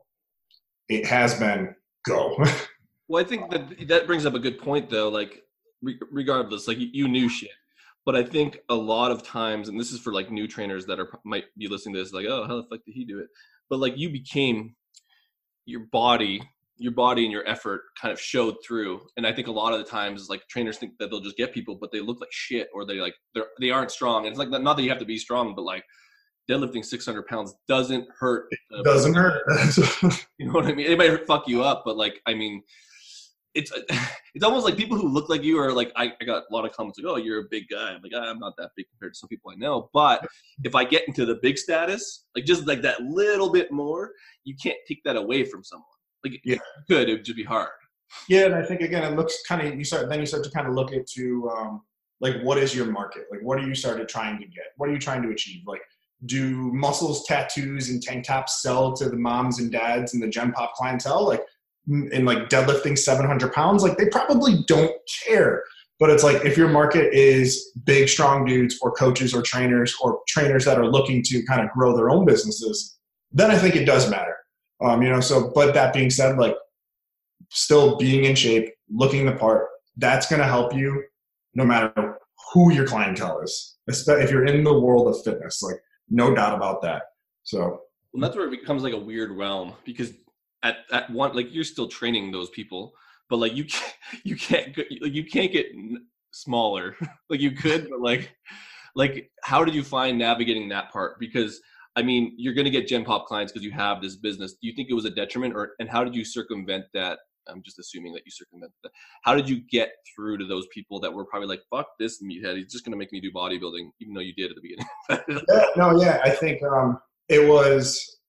it has been go. Well, I think that that brings up a good point though. Like re- regardless, like you, you knew shit. But I think a lot of times, and this is for like new trainers that are might be listening to this, like, oh, how the fuck did he do it? But like you became your body, your body and your effort kind of showed through. And I think a lot of the times, like trainers think that they'll just get people, but they look like shit, or they like they're they aren't strong. And it's like not that you have to be strong, but like deadlifting six hundred pounds doesn't hurt. It doesn't hurt. You know what I mean? It might fuck you up, but like I mean. It's it's almost like people who look like you are like, I, I got a lot of comments like, oh, you're a big guy. I'm like, I'm not that big compared to some people I know. But if I get into the big status, like just like that little bit more, you can't take that away from someone. Like yeah. You could, it would just be hard. Yeah, and I think, again, it looks kind of, you start, then you start to kind of look into, um, like, what is your market? Like, what are you started trying to get? What are you trying to achieve? Like, do muscles, tattoos, and tank tops sell to the moms and dads and the Gen Pop clientele? Like, in like deadlifting seven hundred pounds, like they probably don't care. But it's like, if your market is big, strong dudes or coaches or trainers or trainers that are looking to kind of grow their own businesses, then I think it does matter. Um, you know, so, but that being said, like still being in shape, looking the part, that's going to help you no matter who your clientele is, especially if you're in the world of fitness, like no doubt about that. So well, that's where it becomes like a weird realm, because At at one, like you're still training those people, but like you can't, you can't like you can't get smaller. Like you could, but like like how did you find navigating that part? Because I mean, you're going to get Gen Pop clients because you have this business. Do you think it was a detriment, or and how did you circumvent that? I'm just assuming that you circumvented that. How did you get through to those people that were probably like, "Fuck this meathead, he's just going to make me do bodybuilding," even though you did at the beginning? yeah, no, yeah, I think um, it was.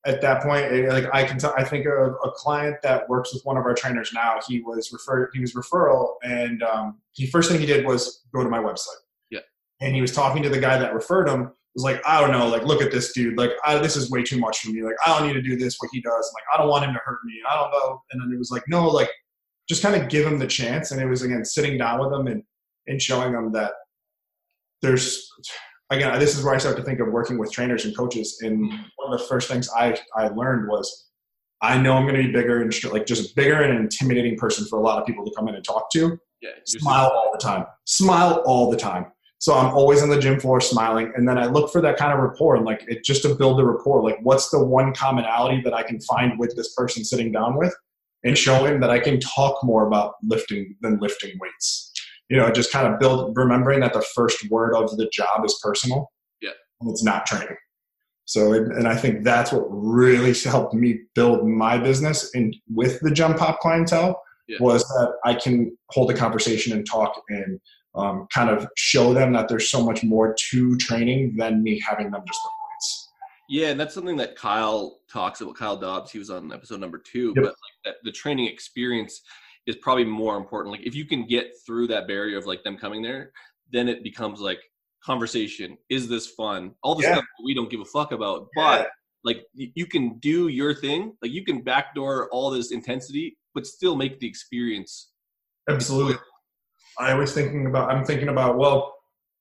at that point, it, like I can tell, I think of a client that works with one of our trainers now. He was referred, he was referral, and um, the first thing he did was go to my website. Yeah. And he was talking to the guy that referred him. Was like, I don't know, like, look at this dude. Like, I, this is way too much for me. Like, I don't need to do this, what he does. Like, I don't want him to hurt me. I don't know. And then it was like, no, like, just kind of give him the chance. And it was, again, sitting down with him and, and showing him that there's, again, this is where I start to think of working with trainers and coaches. And one of the first things I, I learned was, I know I'm going to be bigger and like just bigger and an intimidating person for a lot of people to come in and talk to. Yeah, smile all the time. Smile all the time. So I'm always on the gym floor smiling. And then I look for that kind of rapport and like it just to build the rapport. Like what's the one commonality that I can find with this person sitting down with and show him that I can talk more about lifting than lifting weights. You know, just kind of build, remembering that the first word of the job is personal. Yeah. And it's not training. So, and I think that's what really helped me build my business and with the Jump Pop clientele yeah. was that I can hold a conversation and talk and um, kind of show them that there's so much more to training than me having them just lift weights. Yeah, and that's something that Kyle talks about. Kyle Dobbs, he was on episode number two, yep. but like that, the training experience is probably more important. Like if you can get through that barrier of like them coming there, then it becomes like conversation. Is this fun? All the yeah. stuff that we don't give a fuck about, but yeah. like you can do your thing. Like you can backdoor all this intensity, but still make the experience. Absolutely. I was thinking about, I'm thinking about, well,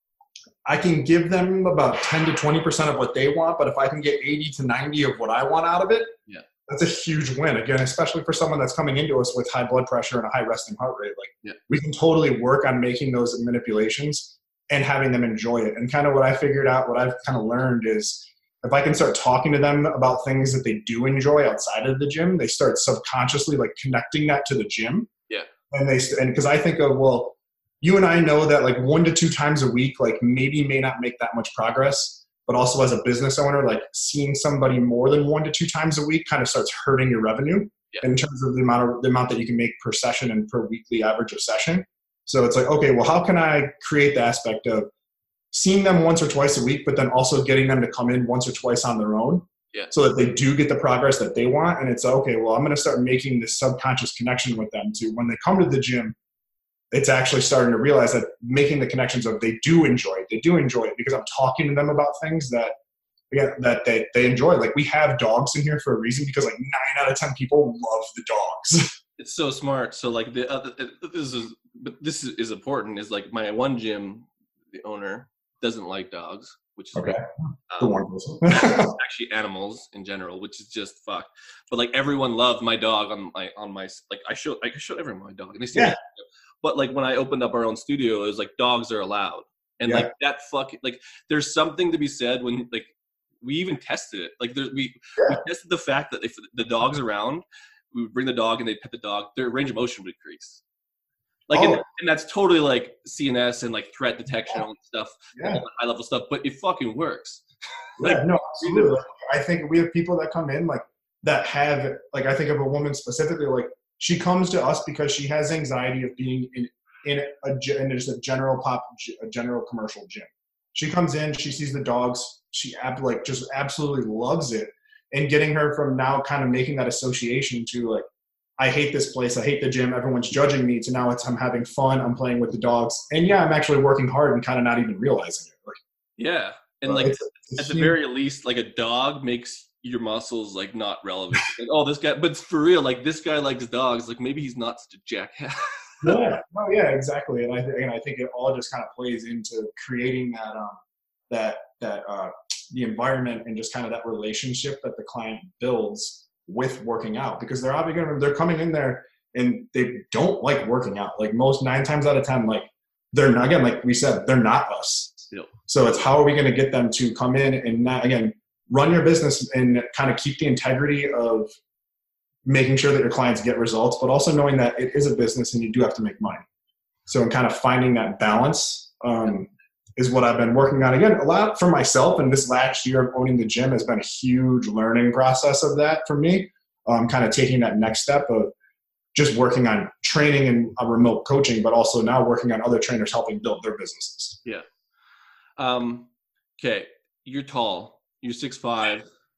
I can give them about ten to twenty percent of what they want, but if I can get eighty to ninety of what I want out of it, yeah, that's a huge win. Again, especially for someone that's coming into us with high blood pressure and a high resting heart rate. Like yeah. we can totally work on making those manipulations and having them enjoy it. And kind of what I figured out, what I've kind of learned is if I can start talking to them about things that they do enjoy outside of the gym, they start subconsciously like connecting that to the gym. Yeah. And they, and because I think of, well, you and I know that like one to two times a week, like maybe may not make that much progress, but also as a business owner, like seeing somebody more than one to two times a week kind of starts hurting your revenue yeah. in terms of the amount of the amount that you can make per session and per weekly average of session. So it's like, okay, well, how can I create the aspect of seeing them once or twice a week, but then also getting them to come in once or twice on their own yeah. so that they do get the progress that they want. And it's okay, well, I'm going to start making this subconscious connection with them to when they come to the gym, it's actually starting to realize that making the connections of they do enjoy it. They do enjoy it because I'm talking to them about things that, again, that they, they enjoy. Like we have dogs in here for a reason because like nine out of ten people love the dogs. It's so smart. So like the other, this is, but this is, is important is like my one gym, the owner doesn't like dogs, which is okay. Um, the one person. actually animals in general, which is just fucked. But like everyone loved my dog on my, on my, like I show, I show everyone my dog and they see yeah. that. But like when I opened up our own studio, it was like dogs are allowed. And yeah. like that fucking, like there's something to be said when like we even tested it. Like there, we, yeah. we tested the fact that if the dog's around, we would bring the dog and they'd pet the dog, their range of motion would increase. Like, oh. and, and that's totally like C N S and like threat detection and stuff, yeah. all high level stuff, but it fucking works. like, yeah, no, absolutely. I think we have people that come in like that have, like, I think of a woman specifically, like she comes to us because she has anxiety of being in, in a, in just a general pop, a general commercial gym. She comes in, she sees the dogs, she ab- like just absolutely loves it. And getting her from now kind of making that association to like, I hate this place, I hate the gym, everyone's judging me, to now it's I'm having fun, I'm playing with the dogs. And yeah, I'm actually working hard and kind of not even realizing it. Like, yeah. And uh, like it's, it's at huge. the very least, like a dog makes your muscles like not relevant. Like, oh, this guy, but for real, like this guy likes dogs. Like maybe he's not such a jackass. yeah, no, yeah, exactly. And I, th- and I think it all just kind of plays into creating that, um, that, that, uh, the environment and just kind of that relationship that the client builds with working out, because they're obviously going to, they're coming in there and they don't like working out. Like most nine times out of ten, like they're not, again, like we said, they're not us. Yep. So it's how are we going to get them to come in and not, again, run your business and kind of keep the integrity of making sure that your clients get results, but also knowing that it is a business and you do have to make money. So in kind of finding that balance, um, is what I've been working on. Again, a lot for myself, and this last year of owning the gym has been a huge learning process of that for me. Um, kind of taking that next step of just working on training and uh, remote coaching, but also now working on other trainers helping build their businesses. Yeah. Um, okay. You're tall. You're six five.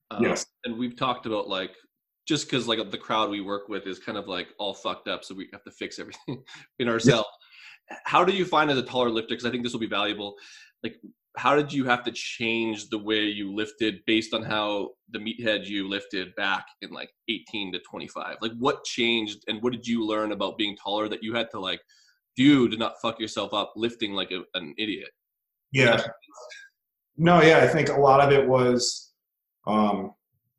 Um, yes. And we've talked about like, just because like the crowd we work with is kind of like all fucked up, so we have to fix everything in ourselves. Yeah. How do you find as a taller lifter, because I think this will be valuable, like how did you have to change the way you lifted based on how the meathead you lifted back in like eighteen to twenty-five? Like what changed and what did you learn about being taller that you had to like do to not fuck yourself up lifting like a, an idiot? Yeah. No, yeah, I think a lot of it was um,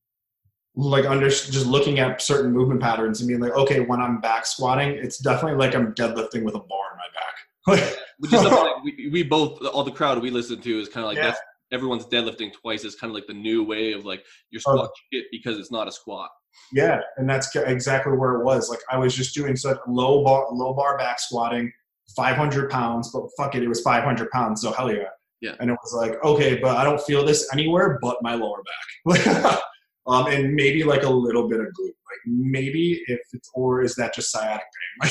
like under just looking at certain movement patterns and being like, okay, when I'm back squatting, it's definitely like I'm deadlifting with a bar in my back. Which is something like we, we both, all the crowd we listen to is kind of like, yeah. that's, everyone's deadlifting twice is kind of like the new way of like your squat oh. shit because it's not a squat. Yeah, and that's exactly where it was. Like I was just doing such low bar, low bar back squatting, five hundred pounds, but fuck it, it was five hundred pounds, so hell yeah. Yeah. And it was like, okay, but I don't feel this anywhere but my lower back. um, and maybe like a little bit of glute. Like maybe if it's, or is that just sciatic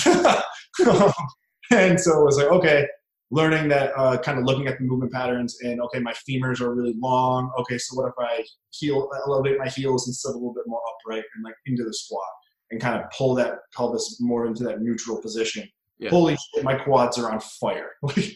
pain? And so it was like, okay, learning that, uh, kind of looking at the movement patterns and, okay, my femurs are really long. Okay, so what if I heel, elevate my heels and sit a little bit more upright and like into the squat and kind of pull that, pull this more into that neutral position. Yeah. Holy shit, my quads are on fire.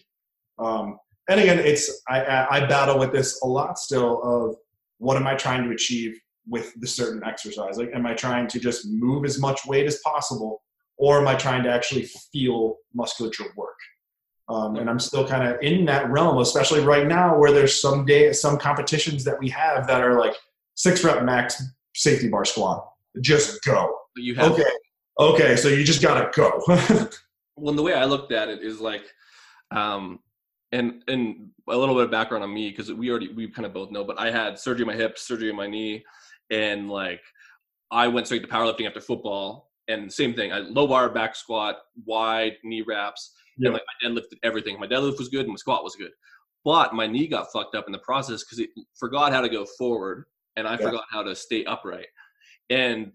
um, And again, it's I, I battle with this a lot still of what am I trying to achieve with the certain exercise? Like, am I trying to just move as much weight as possible, or am I trying to actually feel musculature work? Um, and I'm still kind of in that realm, especially right now where there's some day, some competitions that we have that are like six rep max safety bar squat. Just go. You have okay. Okay. So you just got to go. Well, the way I looked at it is like, um, And and a little bit of background on me, because we already we kind of both know, but I had surgery on my hips, surgery on my knee, and like I went straight to powerlifting after football, and same thing. I low bar back squat, wide knee wraps, yeah. and like I deadlifted everything. My deadlift was good, and my squat was good, but my knee got fucked up in the process because it forgot how to go forward, and I yeah. forgot how to stay upright. And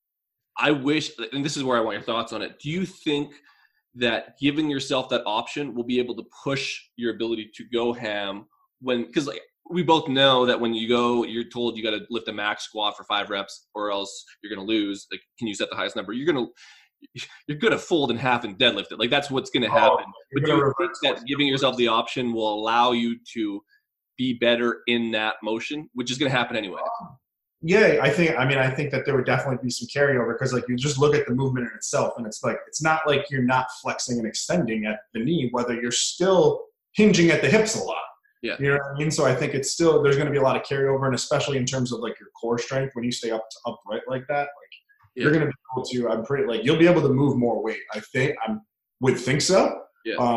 I wish, and this is where I want your thoughts on it. Do you think that giving yourself that option will be able to push your ability to go ham when, because like we both know that when you go, you're told you got to lift a max squat for five reps or else you're going to lose. Like, can you set the highest number? You're going to, you're going to fold in half and deadlift it. Like that's what's going to happen. Oh, but do you think that giving yourself the option will allow you to be better in that motion, which is going to happen anyway? Yeah, I think, I mean, I think that there would definitely be some carryover because like you just look at the movement in itself and it's like, it's not like you're not flexing and extending at the knee, whether you're still hinging at the hips a lot. Yeah. You know what I mean? So I think it's still, there's going to be a lot of carryover, and especially in terms of like your core strength, when you stay up to upright like that, like yeah. you're going to be able to, I'm pretty, like you'll be able to move more weight. I think, I would think so. Yeah. Uh,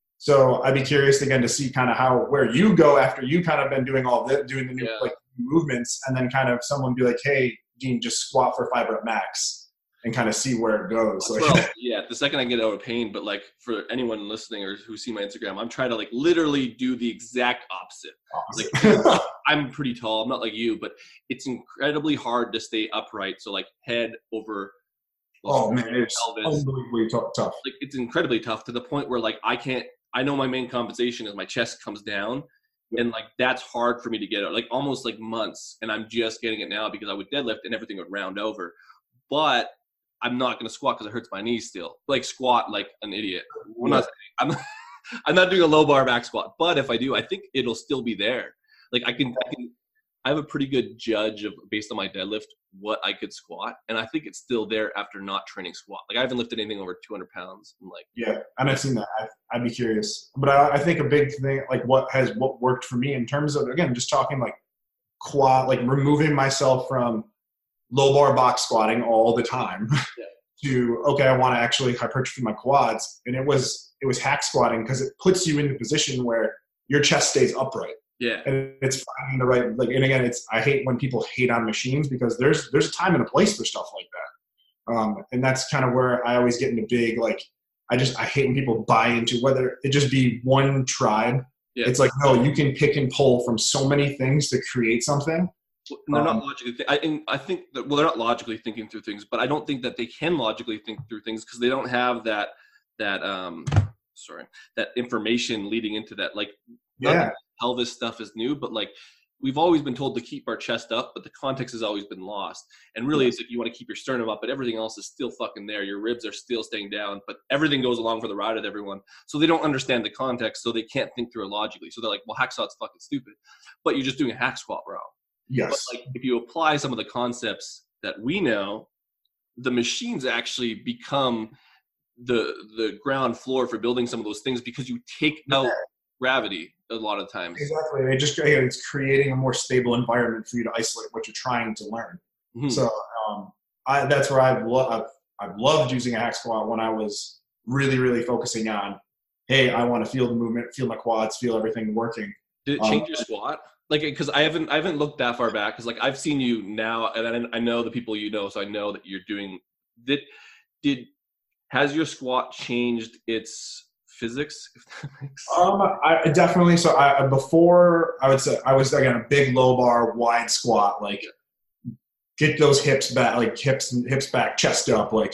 so I'd be curious again to see kind of how, where you go after you kind of been doing all this, doing the new, yeah. like, movements, and then kind of someone be like, hey, Dean, just squat for five rep max and kind of see where it goes. Like, well, yeah, the second I get out of pain, but like for anyone listening or who see my Instagram, I'm trying to like literally do the exact opposite. opposite. Like I'm pretty tall. I'm not like you, but it's incredibly hard to stay upright. So like head over. Oh man, it's unbelievably tough. Like it's incredibly tough to the point where like I can't, I know my main compensation is my chest comes down. And like, that's hard for me to get out, like almost like months. And I'm just getting it now because I would deadlift and everything would round over, but I'm not going to squat because it hurts my knees still. Like squat like an idiot. I'm not, I'm not, I'm not doing a low bar back squat, but if I do, I think it'll still be there. Like I can, I can, I have a pretty good judge of based on my deadlift, what I could squat. And I think it's still there after not training squat. Like I haven't lifted anything over two hundred pounds. I'm like, yeah, I haven't seen that. I, I'd be curious, but I, I think a big thing, like what has, what worked for me in terms of, again, just talking like quad, like removing myself from low bar box squatting all the time yeah. to, okay, I want to actually hypertrophy my quads. And it was, it was hack squatting because it puts you in the position where your chest stays upright. Yeah. And it's finding the right, like, and again, it's, I hate when people hate on machines because there's, there's a time and a place for stuff like that. Um, and that's kind of where I always get into big, like, I just, I hate when people buy into whether it just be one tribe. Yeah. It's like, no, you can pick and pull from so many things to create something. Well, they're um, not logically, th- I, and I think that, well, they're not logically thinking through things, but I don't think that they can logically think through things because they don't have that, that, um, sorry, that information leading into that. Like, yeah. pelvis stuff is new, but like we've always been told to keep our chest up, but the context has always been lost. And really, it's if you want to keep your sternum up, but everything else is still fucking there. Your ribs are still staying down, but everything goes along for the ride of everyone. So they don't understand the context, so they can't think through it logically. So they're like, well, hack squat's fucking stupid, but you're just doing a hack squat wrong. Yes. But like, if you apply some of the concepts that we know, the machines actually become the the ground floor for building some of those things because you take out yeah. gravity a lot of times. Exactly. It just it's creating a more stable environment for you to isolate what you're trying to learn. Mm-hmm. So um, I, that's where I've, lo- I've I've loved using a hack squat when I was really really focusing on, hey, I want to feel the movement, feel my quads, feel everything working. Did it change um, your squat? Like, because I haven't I haven't looked that far back. Because like I've seen you now, and I, I know the people you know, so I know that you're doing. Did did has your squat changed its physics? If that makes sense? Um, I definitely. So I before I would say I was again a big low bar wide squat, like get those hips back, like hips hips back, chest up, like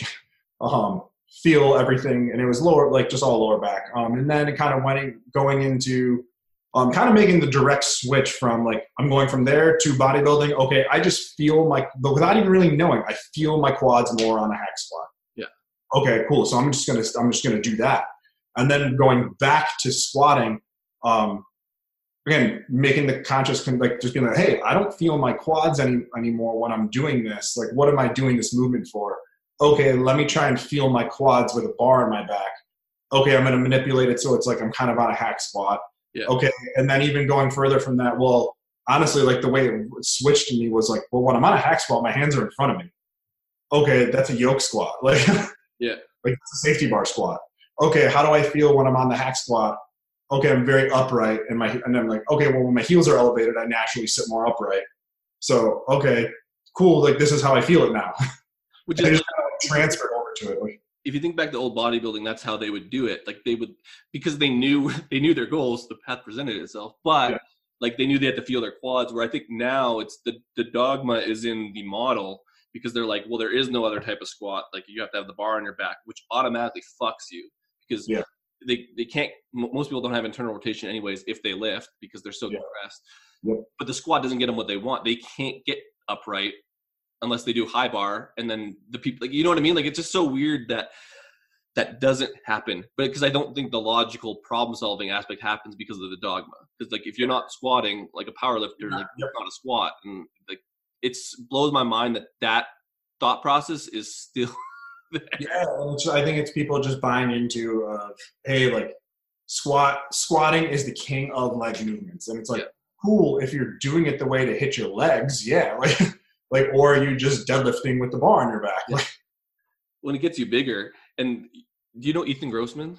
um feel everything, and it was lower, like just all lower back. Um, and then it kind of went going into. Um, kind of making the direct switch from like I'm going from there to bodybuilding. Okay, I just feel my, but without even really knowing, I feel my quads more on a hack squat. Yeah. Okay, cool. So I'm just gonna I'm just gonna do that, and then going back to squatting. Um, again, making the conscious like just being like, hey, I don't feel my quads any anymore when I'm doing this. Like, what am I doing this movement for? Okay, let me try and feel my quads with a bar in my back. Okay, I'm gonna manipulate it so it's like I'm kind of on a hack squat. Yeah. Okay, and then even going further from that, well, honestly, like the way it switched to me was like, well, when I'm on a hack squat, my hands are in front of me. Okay, that's a yoke squat. Like, yeah, like it's a safety bar squat. Okay, how do I feel when I'm on the hack squat? Okay, I'm very upright, and my and I'm like, okay, well, when my heels are elevated, I naturally sit more upright. So, okay, cool. Like this is how I feel it now. Which is just kind of transferred over to it. Like, if you think back to old bodybuilding, that's how they would do it. Like they would, because they knew they knew their goals, the path presented itself. But yeah. like they knew they had to feel their quads. Where I think now it's the the dogma is in the model because they're like, well, there is no other type of squat. Like you have to have the bar on your back, which automatically fucks you because yeah. they they can't. Most people don't have internal rotation anyways if they lift because they're so yeah. depressed. Yep. But the squat doesn't get them what they want. They can't get upright unless they do high bar, and then the people, like, you know what I mean? Like, it's just so weird that that doesn't happen. But because I don't think the logical problem solving aspect happens because of the dogma. Because like, if you're not squatting like a power lifter, like you're not a squat, and like it's blows my mind that that thought process is still there. Yeah, and it's, I think it's people just buying into, uh, hey, like squat squatting is the king of leg movements, and it's like, yeah. cool if you're doing it the way to hit your legs, yeah, like. Like, or are you just deadlifting with the bar on your back? Yeah. When it gets you bigger, and do you know Ethan Grossman?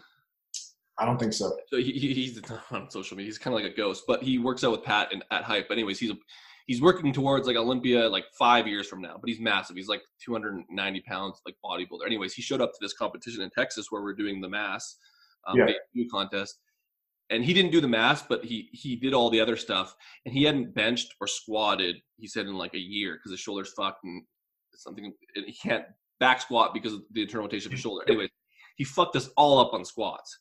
I don't think so. So he, he's on social media. He's kind of like a ghost, but he works out with Pat and at Hype. But anyways, he's a, he's working towards like Olympia like five years from now. But he's massive. He's like two hundred ninety pounds, like bodybuilder. Anyways, he showed up to this competition in Texas where we're doing the mass um, yeah. contest. And he didn't do the mass, but he he did all the other stuff. And he hadn't benched or squatted, he said, in like a year because his shoulder's fucked and something. And he can't back squat because of the internal rotation of his shoulder. Anyway, he fucked us all up on squats.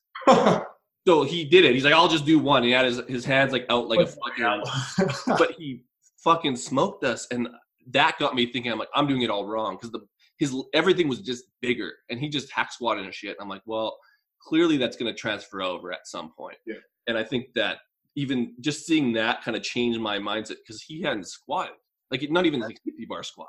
So he did it. He's like, I'll just do one. He had his, his hands like out like a fucking. But he fucking smoked us, and that got me thinking. I'm like, I'm doing it all wrong because the his everything was just bigger, and he just hack squatted and shit. I'm like, well. Clearly that's going to transfer over at some point. Yeah. And I think that even just seeing that kind of changed my mindset because he hadn't squatted. Like, not even like fifty bar squat.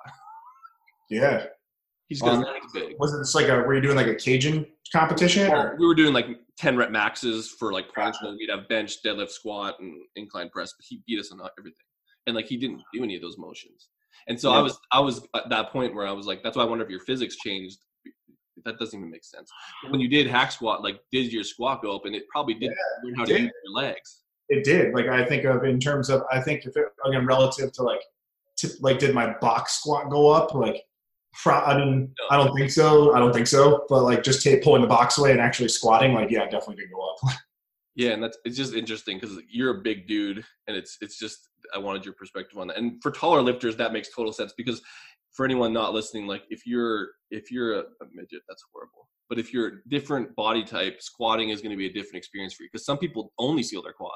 Yeah. He's got um, his legs big. Was it just like a, were you doing like a Cajun competition? Well, or? We were doing like ten rep maxes for like points. Gotcha. We'd have bench, deadlift, squat, and incline press, but he beat us on everything. And like, he didn't do any of those motions. And so yeah. I was, I was at that point where I was like, that's why I wonder if your physics changed. That doesn't even make sense. But when you did hack squat, like, did your squat go up? And it probably did yeah, learn how to use your legs. It did. Like, I think of in terms of, I think if it, again, relative to like, to, like, did my box squat go up? Like, pro, I mean, no. I don't think so. I don't think so. But like, just take, pulling the box away and actually squatting, like, yeah, it definitely did go up. Yeah, and that's it's just interesting because you're a big dude, and it's it's just I wanted your perspective on that. And for taller lifters, that makes total sense because for anyone not listening, like if you're if you're a, a midget, that's horrible. But if you're a different body type, squatting is going to be a different experience for you because some people only seal their quads.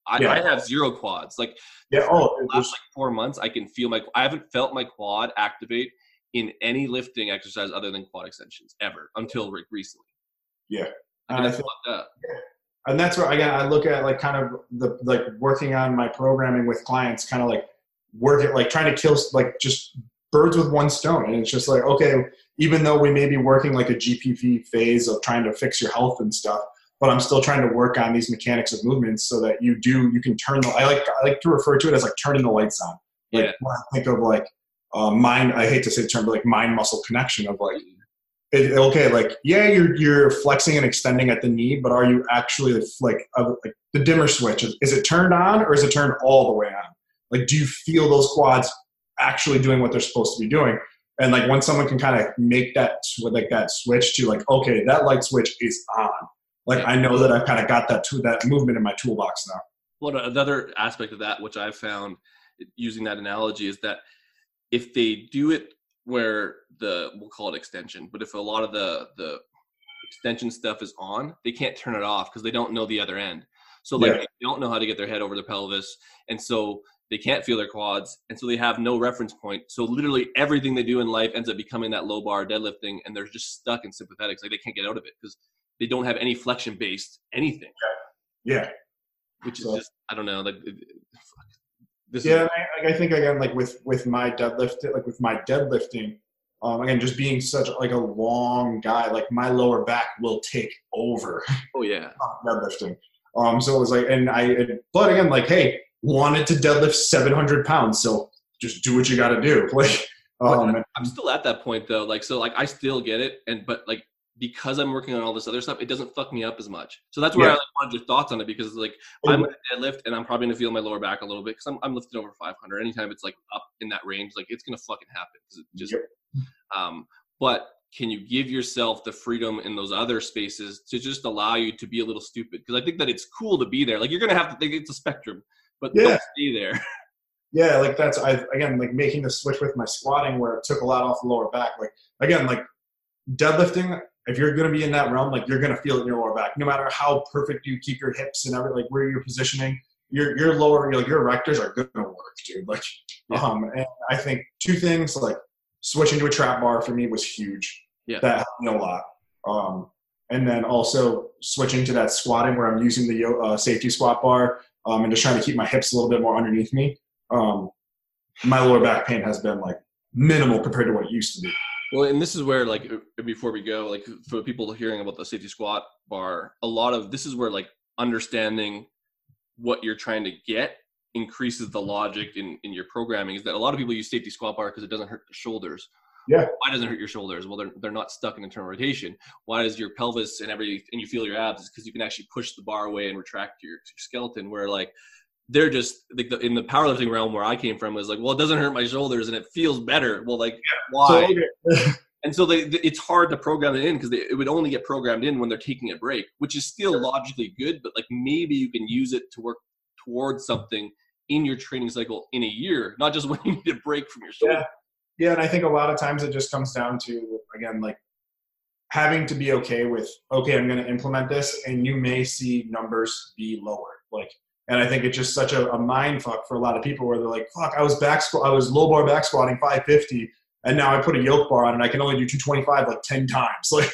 I, Yeah. I have zero quads. Like Yeah. Oh, the last like four months, I can feel my. I haven't felt my quad activate in any lifting exercise other than quad extensions ever until like recently. yeah. I mean, And I that's think, fucked up. and that's where again I look at like kind of the like working on my programming with clients, kind of like working like trying to kill like just birds with one stone. And it's just like, okay, even though we may be working like a G P P phase of trying to fix your health and stuff, but I'm still trying to work on these mechanics of movements so that you do you can turn the I like I like to refer to it as like turning the lights on. Like Yeah. when I think of like uh, mind, I hate to say the term, but like mind muscle connection of like. It, okay, like yeah, you're you're flexing and extending at the knee, but are you actually like uh, like the dimmer switch? Is, is it turned on or is it turned all the way on? Like, do you feel those quads actually doing what they're supposed to be doing? And like when someone can kind of make that like that switch to like, okay, that light switch is on. Like I know that I've kind of got that to that movement in my toolbox now. Well, another aspect of that, which I've found using that analogy, is that if they do it where the we'll call it extension, but if a lot of the the extension stuff is on, they can't turn it off because they don't know the other end. So like Yeah. they don't know how to get their head over the pelvis, and so they can't feel their quads, and so they have no reference point. So literally everything they do in life ends up becoming that low bar deadlifting, and they're just stuck in sympathetics. Like they can't get out of it because they don't have any flexion based anything. Yeah. Which is So- just I don't know like. It, fuck. This Yeah, is, I, like I think again, like with with my deadlift, like with my deadlifting, um, again, just being such like a long guy, like my lower back will take over oh yeah. deadlifting. Um, so it was like, and I, but again, like, hey, wanted to deadlift seven hundred pounds, so just do what you got to do. Like, um, But I'm still at that point though. Like, so like I still get it. And, but like, because I'm working on all this other stuff, it doesn't fuck me up as much. So that's where Yeah. I like, wanted your thoughts on it, because like I'm going to deadlift and I'm probably going to feel my lower back a little bit because I'm, I'm lifting over five hundred. Anytime it's like up in that range, like it's going to fucking happen. Cause it just, Yep. um, but can you give yourself the freedom in those other spaces to just allow you to be a little stupid? Because I think that it's cool to be there. Like you're going to have to think it's a spectrum, but Yeah. don't stay there. yeah, like that's I again like making the switch with my squatting where it took a lot off the lower back. Like again, like deadlifting, if you're going to be in that realm, like you're going to feel it in your lower back, no matter how perfect you keep your hips and everything, like where you're positioning, your your lower, your, like your erectors are going to work, dude. Like, Yeah. um, and I think two things like switching to a trap bar for me was huge. Yeah. That helped me a lot. Um, and then also switching to that squatting where I'm using the uh, safety squat bar um, and just trying to keep my hips a little bit more underneath me. Um, my lower back pain has been like minimal compared to what it used to be. Well, and this is where, like, before we go, like, for people hearing about the safety squat bar, a lot of this is where, like, understanding what you're trying to get increases the logic in, in your programming. Is that a lot of people use safety squat bar because it doesn't hurt the shoulders. Yeah. Why doesn't it hurt your shoulders? Well, they're they're not stuck in internal rotation. Why does your pelvis and every and you feel your abs? Is because you can actually push the bar away and retract your, your skeleton. Where like they're just like the, in the powerlifting realm where I came from was like, well, it doesn't hurt my shoulders and it feels better. Well, like why? So, okay. And so they, it's hard to program it in because it would only get programmed in when they're taking a break, which is still logically good. But like maybe you can use it to work towards something in your training cycle in a year, not just when you need a break from your shoulder. Yeah. Yeah, and I think a lot of times it just comes down to, again, like having to be okay with, okay, I'm going to implement this, and you may see numbers be lower. Like, and I think it's just such a, a mind fuck for a lot of people where they're like, fuck, I was back squat, I was low bar back squatting five fifty, and now I put a yoke bar on and I can only do two twenty-five like ten times. Like,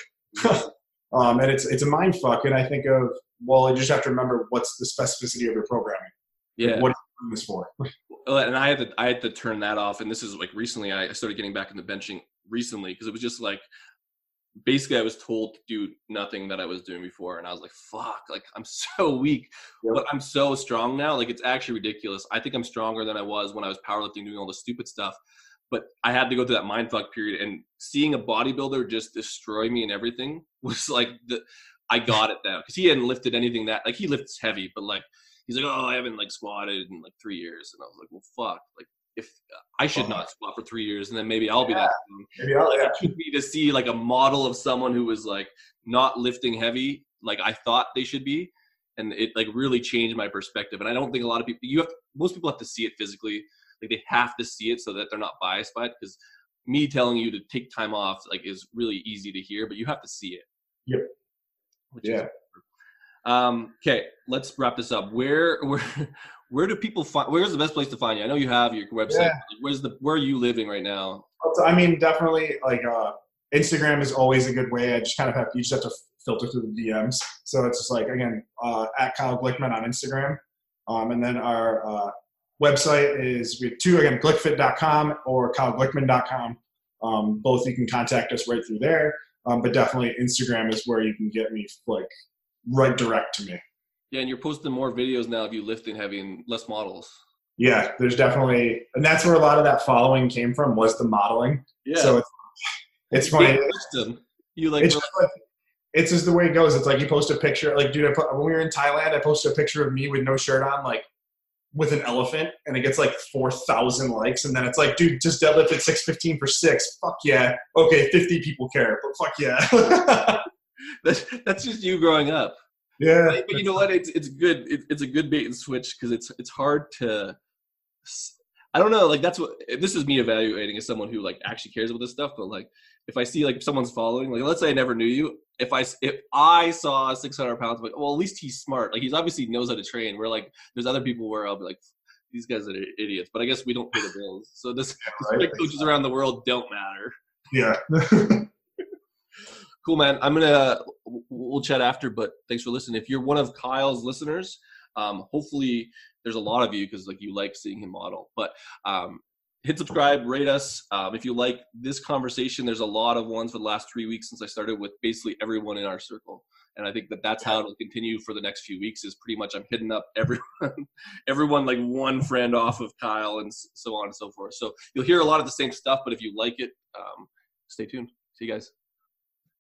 um, and it's it's a mind fuck. And I think of, well, you just have to remember what's the specificity of your programming. Yeah. Like, what are you doing this for? And I had to I had to turn that off. And this is like recently I started getting back into benching recently because it was just like basically I was told to do nothing that I was doing before, and I was like, fuck, like I'm so weak, Yep. but I'm so strong now. Like it's actually ridiculous. I think I'm stronger than I was when I was powerlifting, doing all the stupid stuff. But I had to go through that mindfuck period, and seeing a bodybuilder just destroy me and everything was like the I got it now because he hadn't lifted anything that like he lifts heavy, but like he's like, oh, I haven't like squatted in like three years, and I was like, well, fuck, like if I should not squat for three years, and then maybe I'll be that. Maybe I'll, Like, yeah. it took me to see like a model of someone who was like not lifting heavy like I thought they should be, and it like really changed my perspective. And I don't think a lot of people you have to, most people have to see it physically, like they have to see it so that they're not biased by it. Because me telling you to take time off like is really easy to hear, but you have to see it. Yep. Which Yeah. is, Um, okay, let's wrap this up. Where where where do people find? Where's the best place to find you? I know you have your website. Yeah. Where's the where are you living right now? I mean, definitely like uh, Instagram is always a good way. I just kind of have you just have to filter through the D Ms. So it's just like again uh, at Kyle Glickman on Instagram, um, and then our uh, website is we have two again glickfit dot com or kyle glickman dot com. Um, both you can contact us right through there, um, but definitely Instagram is where you can get me like right direct to me. Yeah, and you're posting more videos now of you lifting heavy and less models. Yeah, there's definitely, and that's where a lot of that following came from was the modeling. Yeah. So it's it's funny. You like it's just like it's just the way it goes. It's like you post a picture, like dude, I put, when we were in Thailand, I posted a picture of me with no shirt on, like with an elephant, and it gets like four thousand likes, and then it's like, dude, just deadlifted six fifteen for six. Fuck yeah. Okay, fifty people care, but fuck yeah. that's that's just you growing up. Yeah, but, but you know what? It's it's good. It, it's a good bait and switch because it's it's hard to. I don't know. Like that's what this is me evaluating as someone who like actually cares about this stuff. But like, if I see like someone's following, like let's say I never knew you. If I if I saw six hundred pounds, I'm like, well, at least he's smart. Like he's obviously knows how to train. Where like there's other people where I'll be like, these guys are idiots. But I guess we don't pay the bills. So this, yeah, right. coaches around the world don't matter. Yeah. Cool, man. I'm gonna we'll chat after, but thanks for listening. If you're one of Kyle's listeners, um, hopefully there's a lot of you because like you like seeing him model. But um, hit subscribe, rate us. Um, if you like this conversation, there's a lot of ones for the last three weeks since I started with basically everyone in our circle, and I think that that's how it'll continue for the next few weeks. Is pretty much I'm hitting up everyone, everyone like one friend off of Kyle and so on and so forth. So you'll hear a lot of the same stuff, but if you like it, um, stay tuned. See you guys.